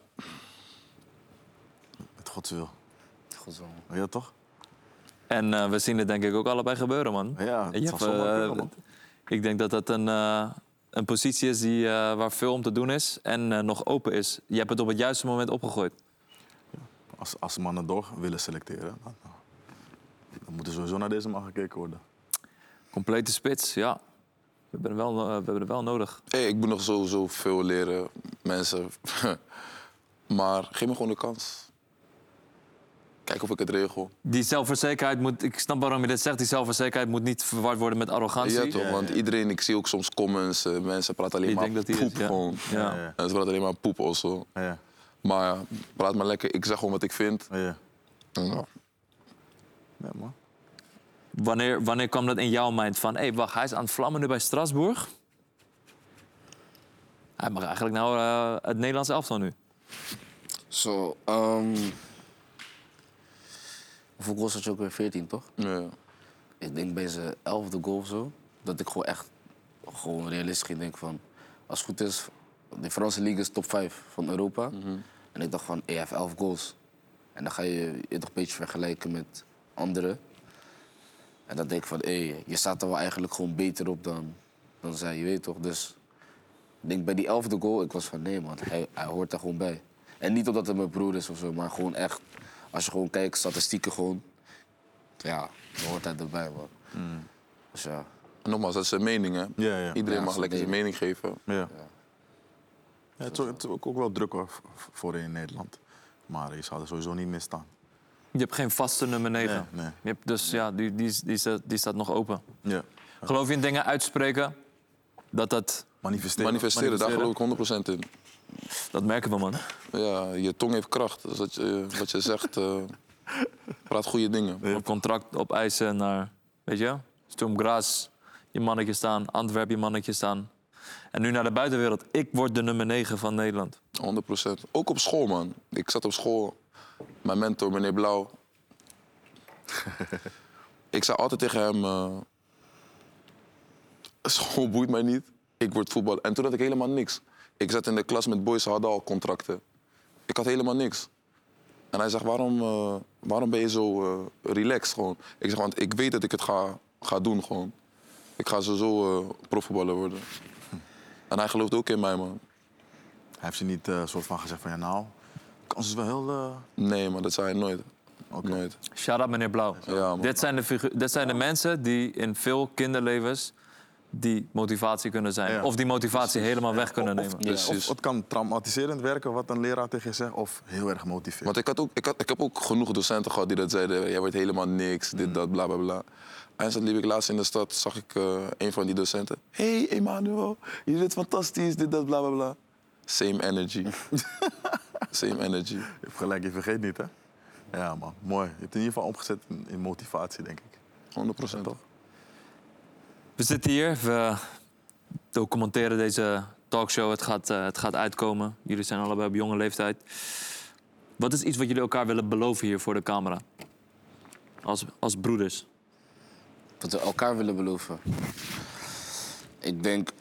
Met Gods wil. Goed zo. Ja, toch? En eh, we zien het denk ik ook allebei gebeuren, man. Ja, En het je zal hebt, zomaar eh, kunnen, man. ik denk dat dat een, eh, een positie is die, eh, waar veel om te doen is en eh, nog open is. Je hebt het op het juiste moment opgegooid. Als, als mannen door willen selecteren, dan, dan moet er sowieso naar deze man gekeken worden. Complete spits, ja. We hebben er wel, eh, we hebben er wel nodig. hey, ik moet nog sowieso veel leren, mensen. Maar geef me gewoon de kans. Kijk of ik het regel. Die zelfverzekerheid moet, ik snap waarom je dit zegt, die zelfverzekerheid moet niet verward worden met arrogantie. Ja toch, want iedereen, ik zie ook soms comments, eh, mensen praten alleen Ik maar denk dat die poep is, ja. gewoon. Ja. Ja, ja. En ze praten alleen maar poep of zo. Ja, Maar ja, praat maar lekker, ik zeg gewoon wat ik vind. ja. En, ja. Ja, man. Wanneer, wanneer kwam dat in jouw mind van, hé, hey, wacht, hij is aan het vlammen nu bij Strasbourg? Hij mag eigenlijk nou eh, het Nederlandse elftal nu. Zo, ehm hoeveel goals had je ook weer? veertien, toch? Ja. Ik denk bij zijn elfde goal of zo, dat ik gewoon echt gewoon realistisch ging denken van... Als het goed is, de Franse Ligue is top vijf van Europa. En ik dacht van, hey, hij heeft elf goals. En dan ga je je toch een beetje vergelijken met anderen. En dan denk ik van, hé, je staat er wel eigenlijk gewoon beter op dan, dan zij, je weet toch? Dus ik denk bij die elfde goal, ik was van, nee man, hij, hij hoort daar gewoon bij. En niet omdat het mijn broer is of zo, maar gewoon echt... Als je gewoon kijkt, statistieken gewoon... Ja, dan hoort hij erbij, man. Dus ja, En nogmaals, dat is zijn mening, hè? Ja, ja. Iedereen Ja, mag zijn lekker zijn mening geven. Ja. Ja, het, is ook, het is ook wel druk hoor, v- voor in Nederland. Maar je zou er sowieso niet meer staan. Je hebt geen vaste nummer negen. Nee, nee. Je hebt dus ja, die, die, is- die, staat, die staat nog open. Ja. Geloof je in dingen uitspreken? Dat, dat, Manifesteren. Manifesteren, daar geloof ik honderd procent in. dat merken we, man. Ja, je tong heeft kracht. Dus wat je, wat je zegt, eh, praat goede dingen. Een contract op eisen naar, weet je, Sturm Graz, je mannetje staan, Antwerpen, je mannetje staan. En nu naar de buitenwereld. Ik word de nummer negen van Nederland. honderd procent. Ook op school, man. Ik zat op school. Mijn mentor, meneer Blauw. Ik zei altijd tegen hem... eh, school boeit mij niet. Ik word voetballer. En toen had ik helemaal niks. Ik zat in de klas met boys, ze hadden al contracten. Ik had helemaal niks. En hij zegt, waarom, eh, waarom ben je zo eh, relaxed gewoon? Ik zeg, want ik weet dat ik het ga, ga doen gewoon. Ik ga sowieso uh, profvoetballer worden. En hij gelooft ook in mij, man. Hij heeft je niet eh soort van gezegd van ja nou, de kans is wel heel... eh, Nee, maar dat zei hij nooit. Oké. Nooit. Shout-out, meneer Blauw. Ja, man. Dit zijn, de figu- dit zijn de mensen die in veel kinderlevens die motivatie kunnen zijn. Ja. Of die motivatie helemaal weg kunnen Of, nemen. of, Precies. of het kan traumatiserend werken wat een leraar tegen je zegt, of heel erg motiverend. Want ik, had ook, ik, had, ik heb ook genoeg docenten gehad die dat zeiden. Jij wordt helemaal niks, dit, dat, bla, bla, bla. En zo liep ik laatst in de stad, zag ik uh, een van die docenten. Hé, hey, Emmanuel, je doet het fantastisch, dit, dat, bla, bla, bla. Same energy. Same energy. Je hebt gelijk, je vergeet niet, hè? Ja, man. Mooi. Je hebt het in ieder geval omgezet in, in motivatie, denk ik. honderd procent. Toch? We zitten hier, we documenteren deze talkshow. Het gaat, uh, het gaat uitkomen. Jullie zijn allebei op jonge leeftijd. Wat is iets wat jullie elkaar willen beloven hier voor de camera? Als, als broeders. Wat we elkaar willen beloven. Ik denk...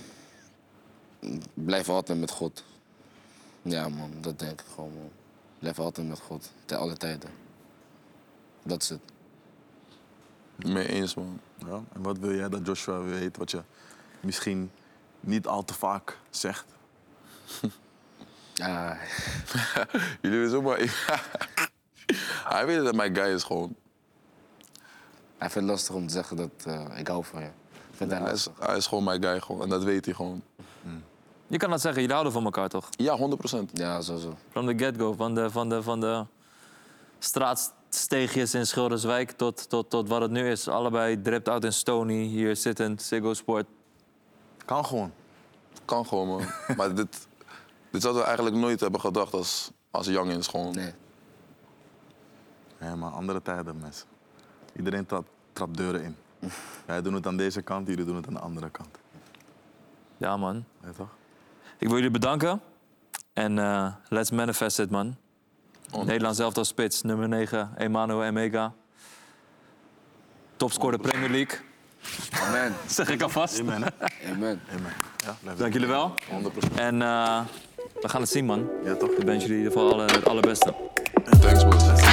Blijf altijd met God. Ja, man. Dat denk ik gewoon, man. Blijf altijd met God. Ten alle tijden. Dat is het. Mee eens, man. Ja. En wat wil jij dat Joshua weet wat je misschien niet al te vaak zegt? Ah, Jullie weten zomaar... Hij weet dat mijn guy is gewoon. hij vindt het lastig om te zeggen dat uh, ik hou van je. Ik vind hij Hij is, lastig. hij is gewoon mijn guy gewoon. En dat weet hij gewoon. Je kan dat zeggen, jullie houden van elkaar toch? Ja, honderd procent. Ja, zo zo. From the get-go, van de, van de, van de straatsteegjes in Schilderswijk tot, tot, tot wat het nu is. Allebei dripped out in Stony, hier zittend, Ziggo Sport. Kan gewoon. Kan gewoon, man. Maar dit, dit zouden we eigenlijk nooit hebben gedacht als, als youngins gewoon. Nee. Ja, maar andere tijden, mensen. Iedereen trapt, trapt deuren in. Wij doen het aan deze kant, jullie doen het aan de andere kant. Ja, man. Ja, toch? Ik wil jullie bedanken. En uh, let's manifest it, man. Nederlands elftal spits, nummer negen, Emmanuel Emega. Topscorer Premier League. Amen. Zeg ik alvast. Amen, hè? Amen. Amen. Ja, blijf Dank jullie wel. honderd procent. En uh, we gaan het zien, man. Ja, toch? Ik wens jullie in ieder geval alle, het allerbeste. Thanks, boys.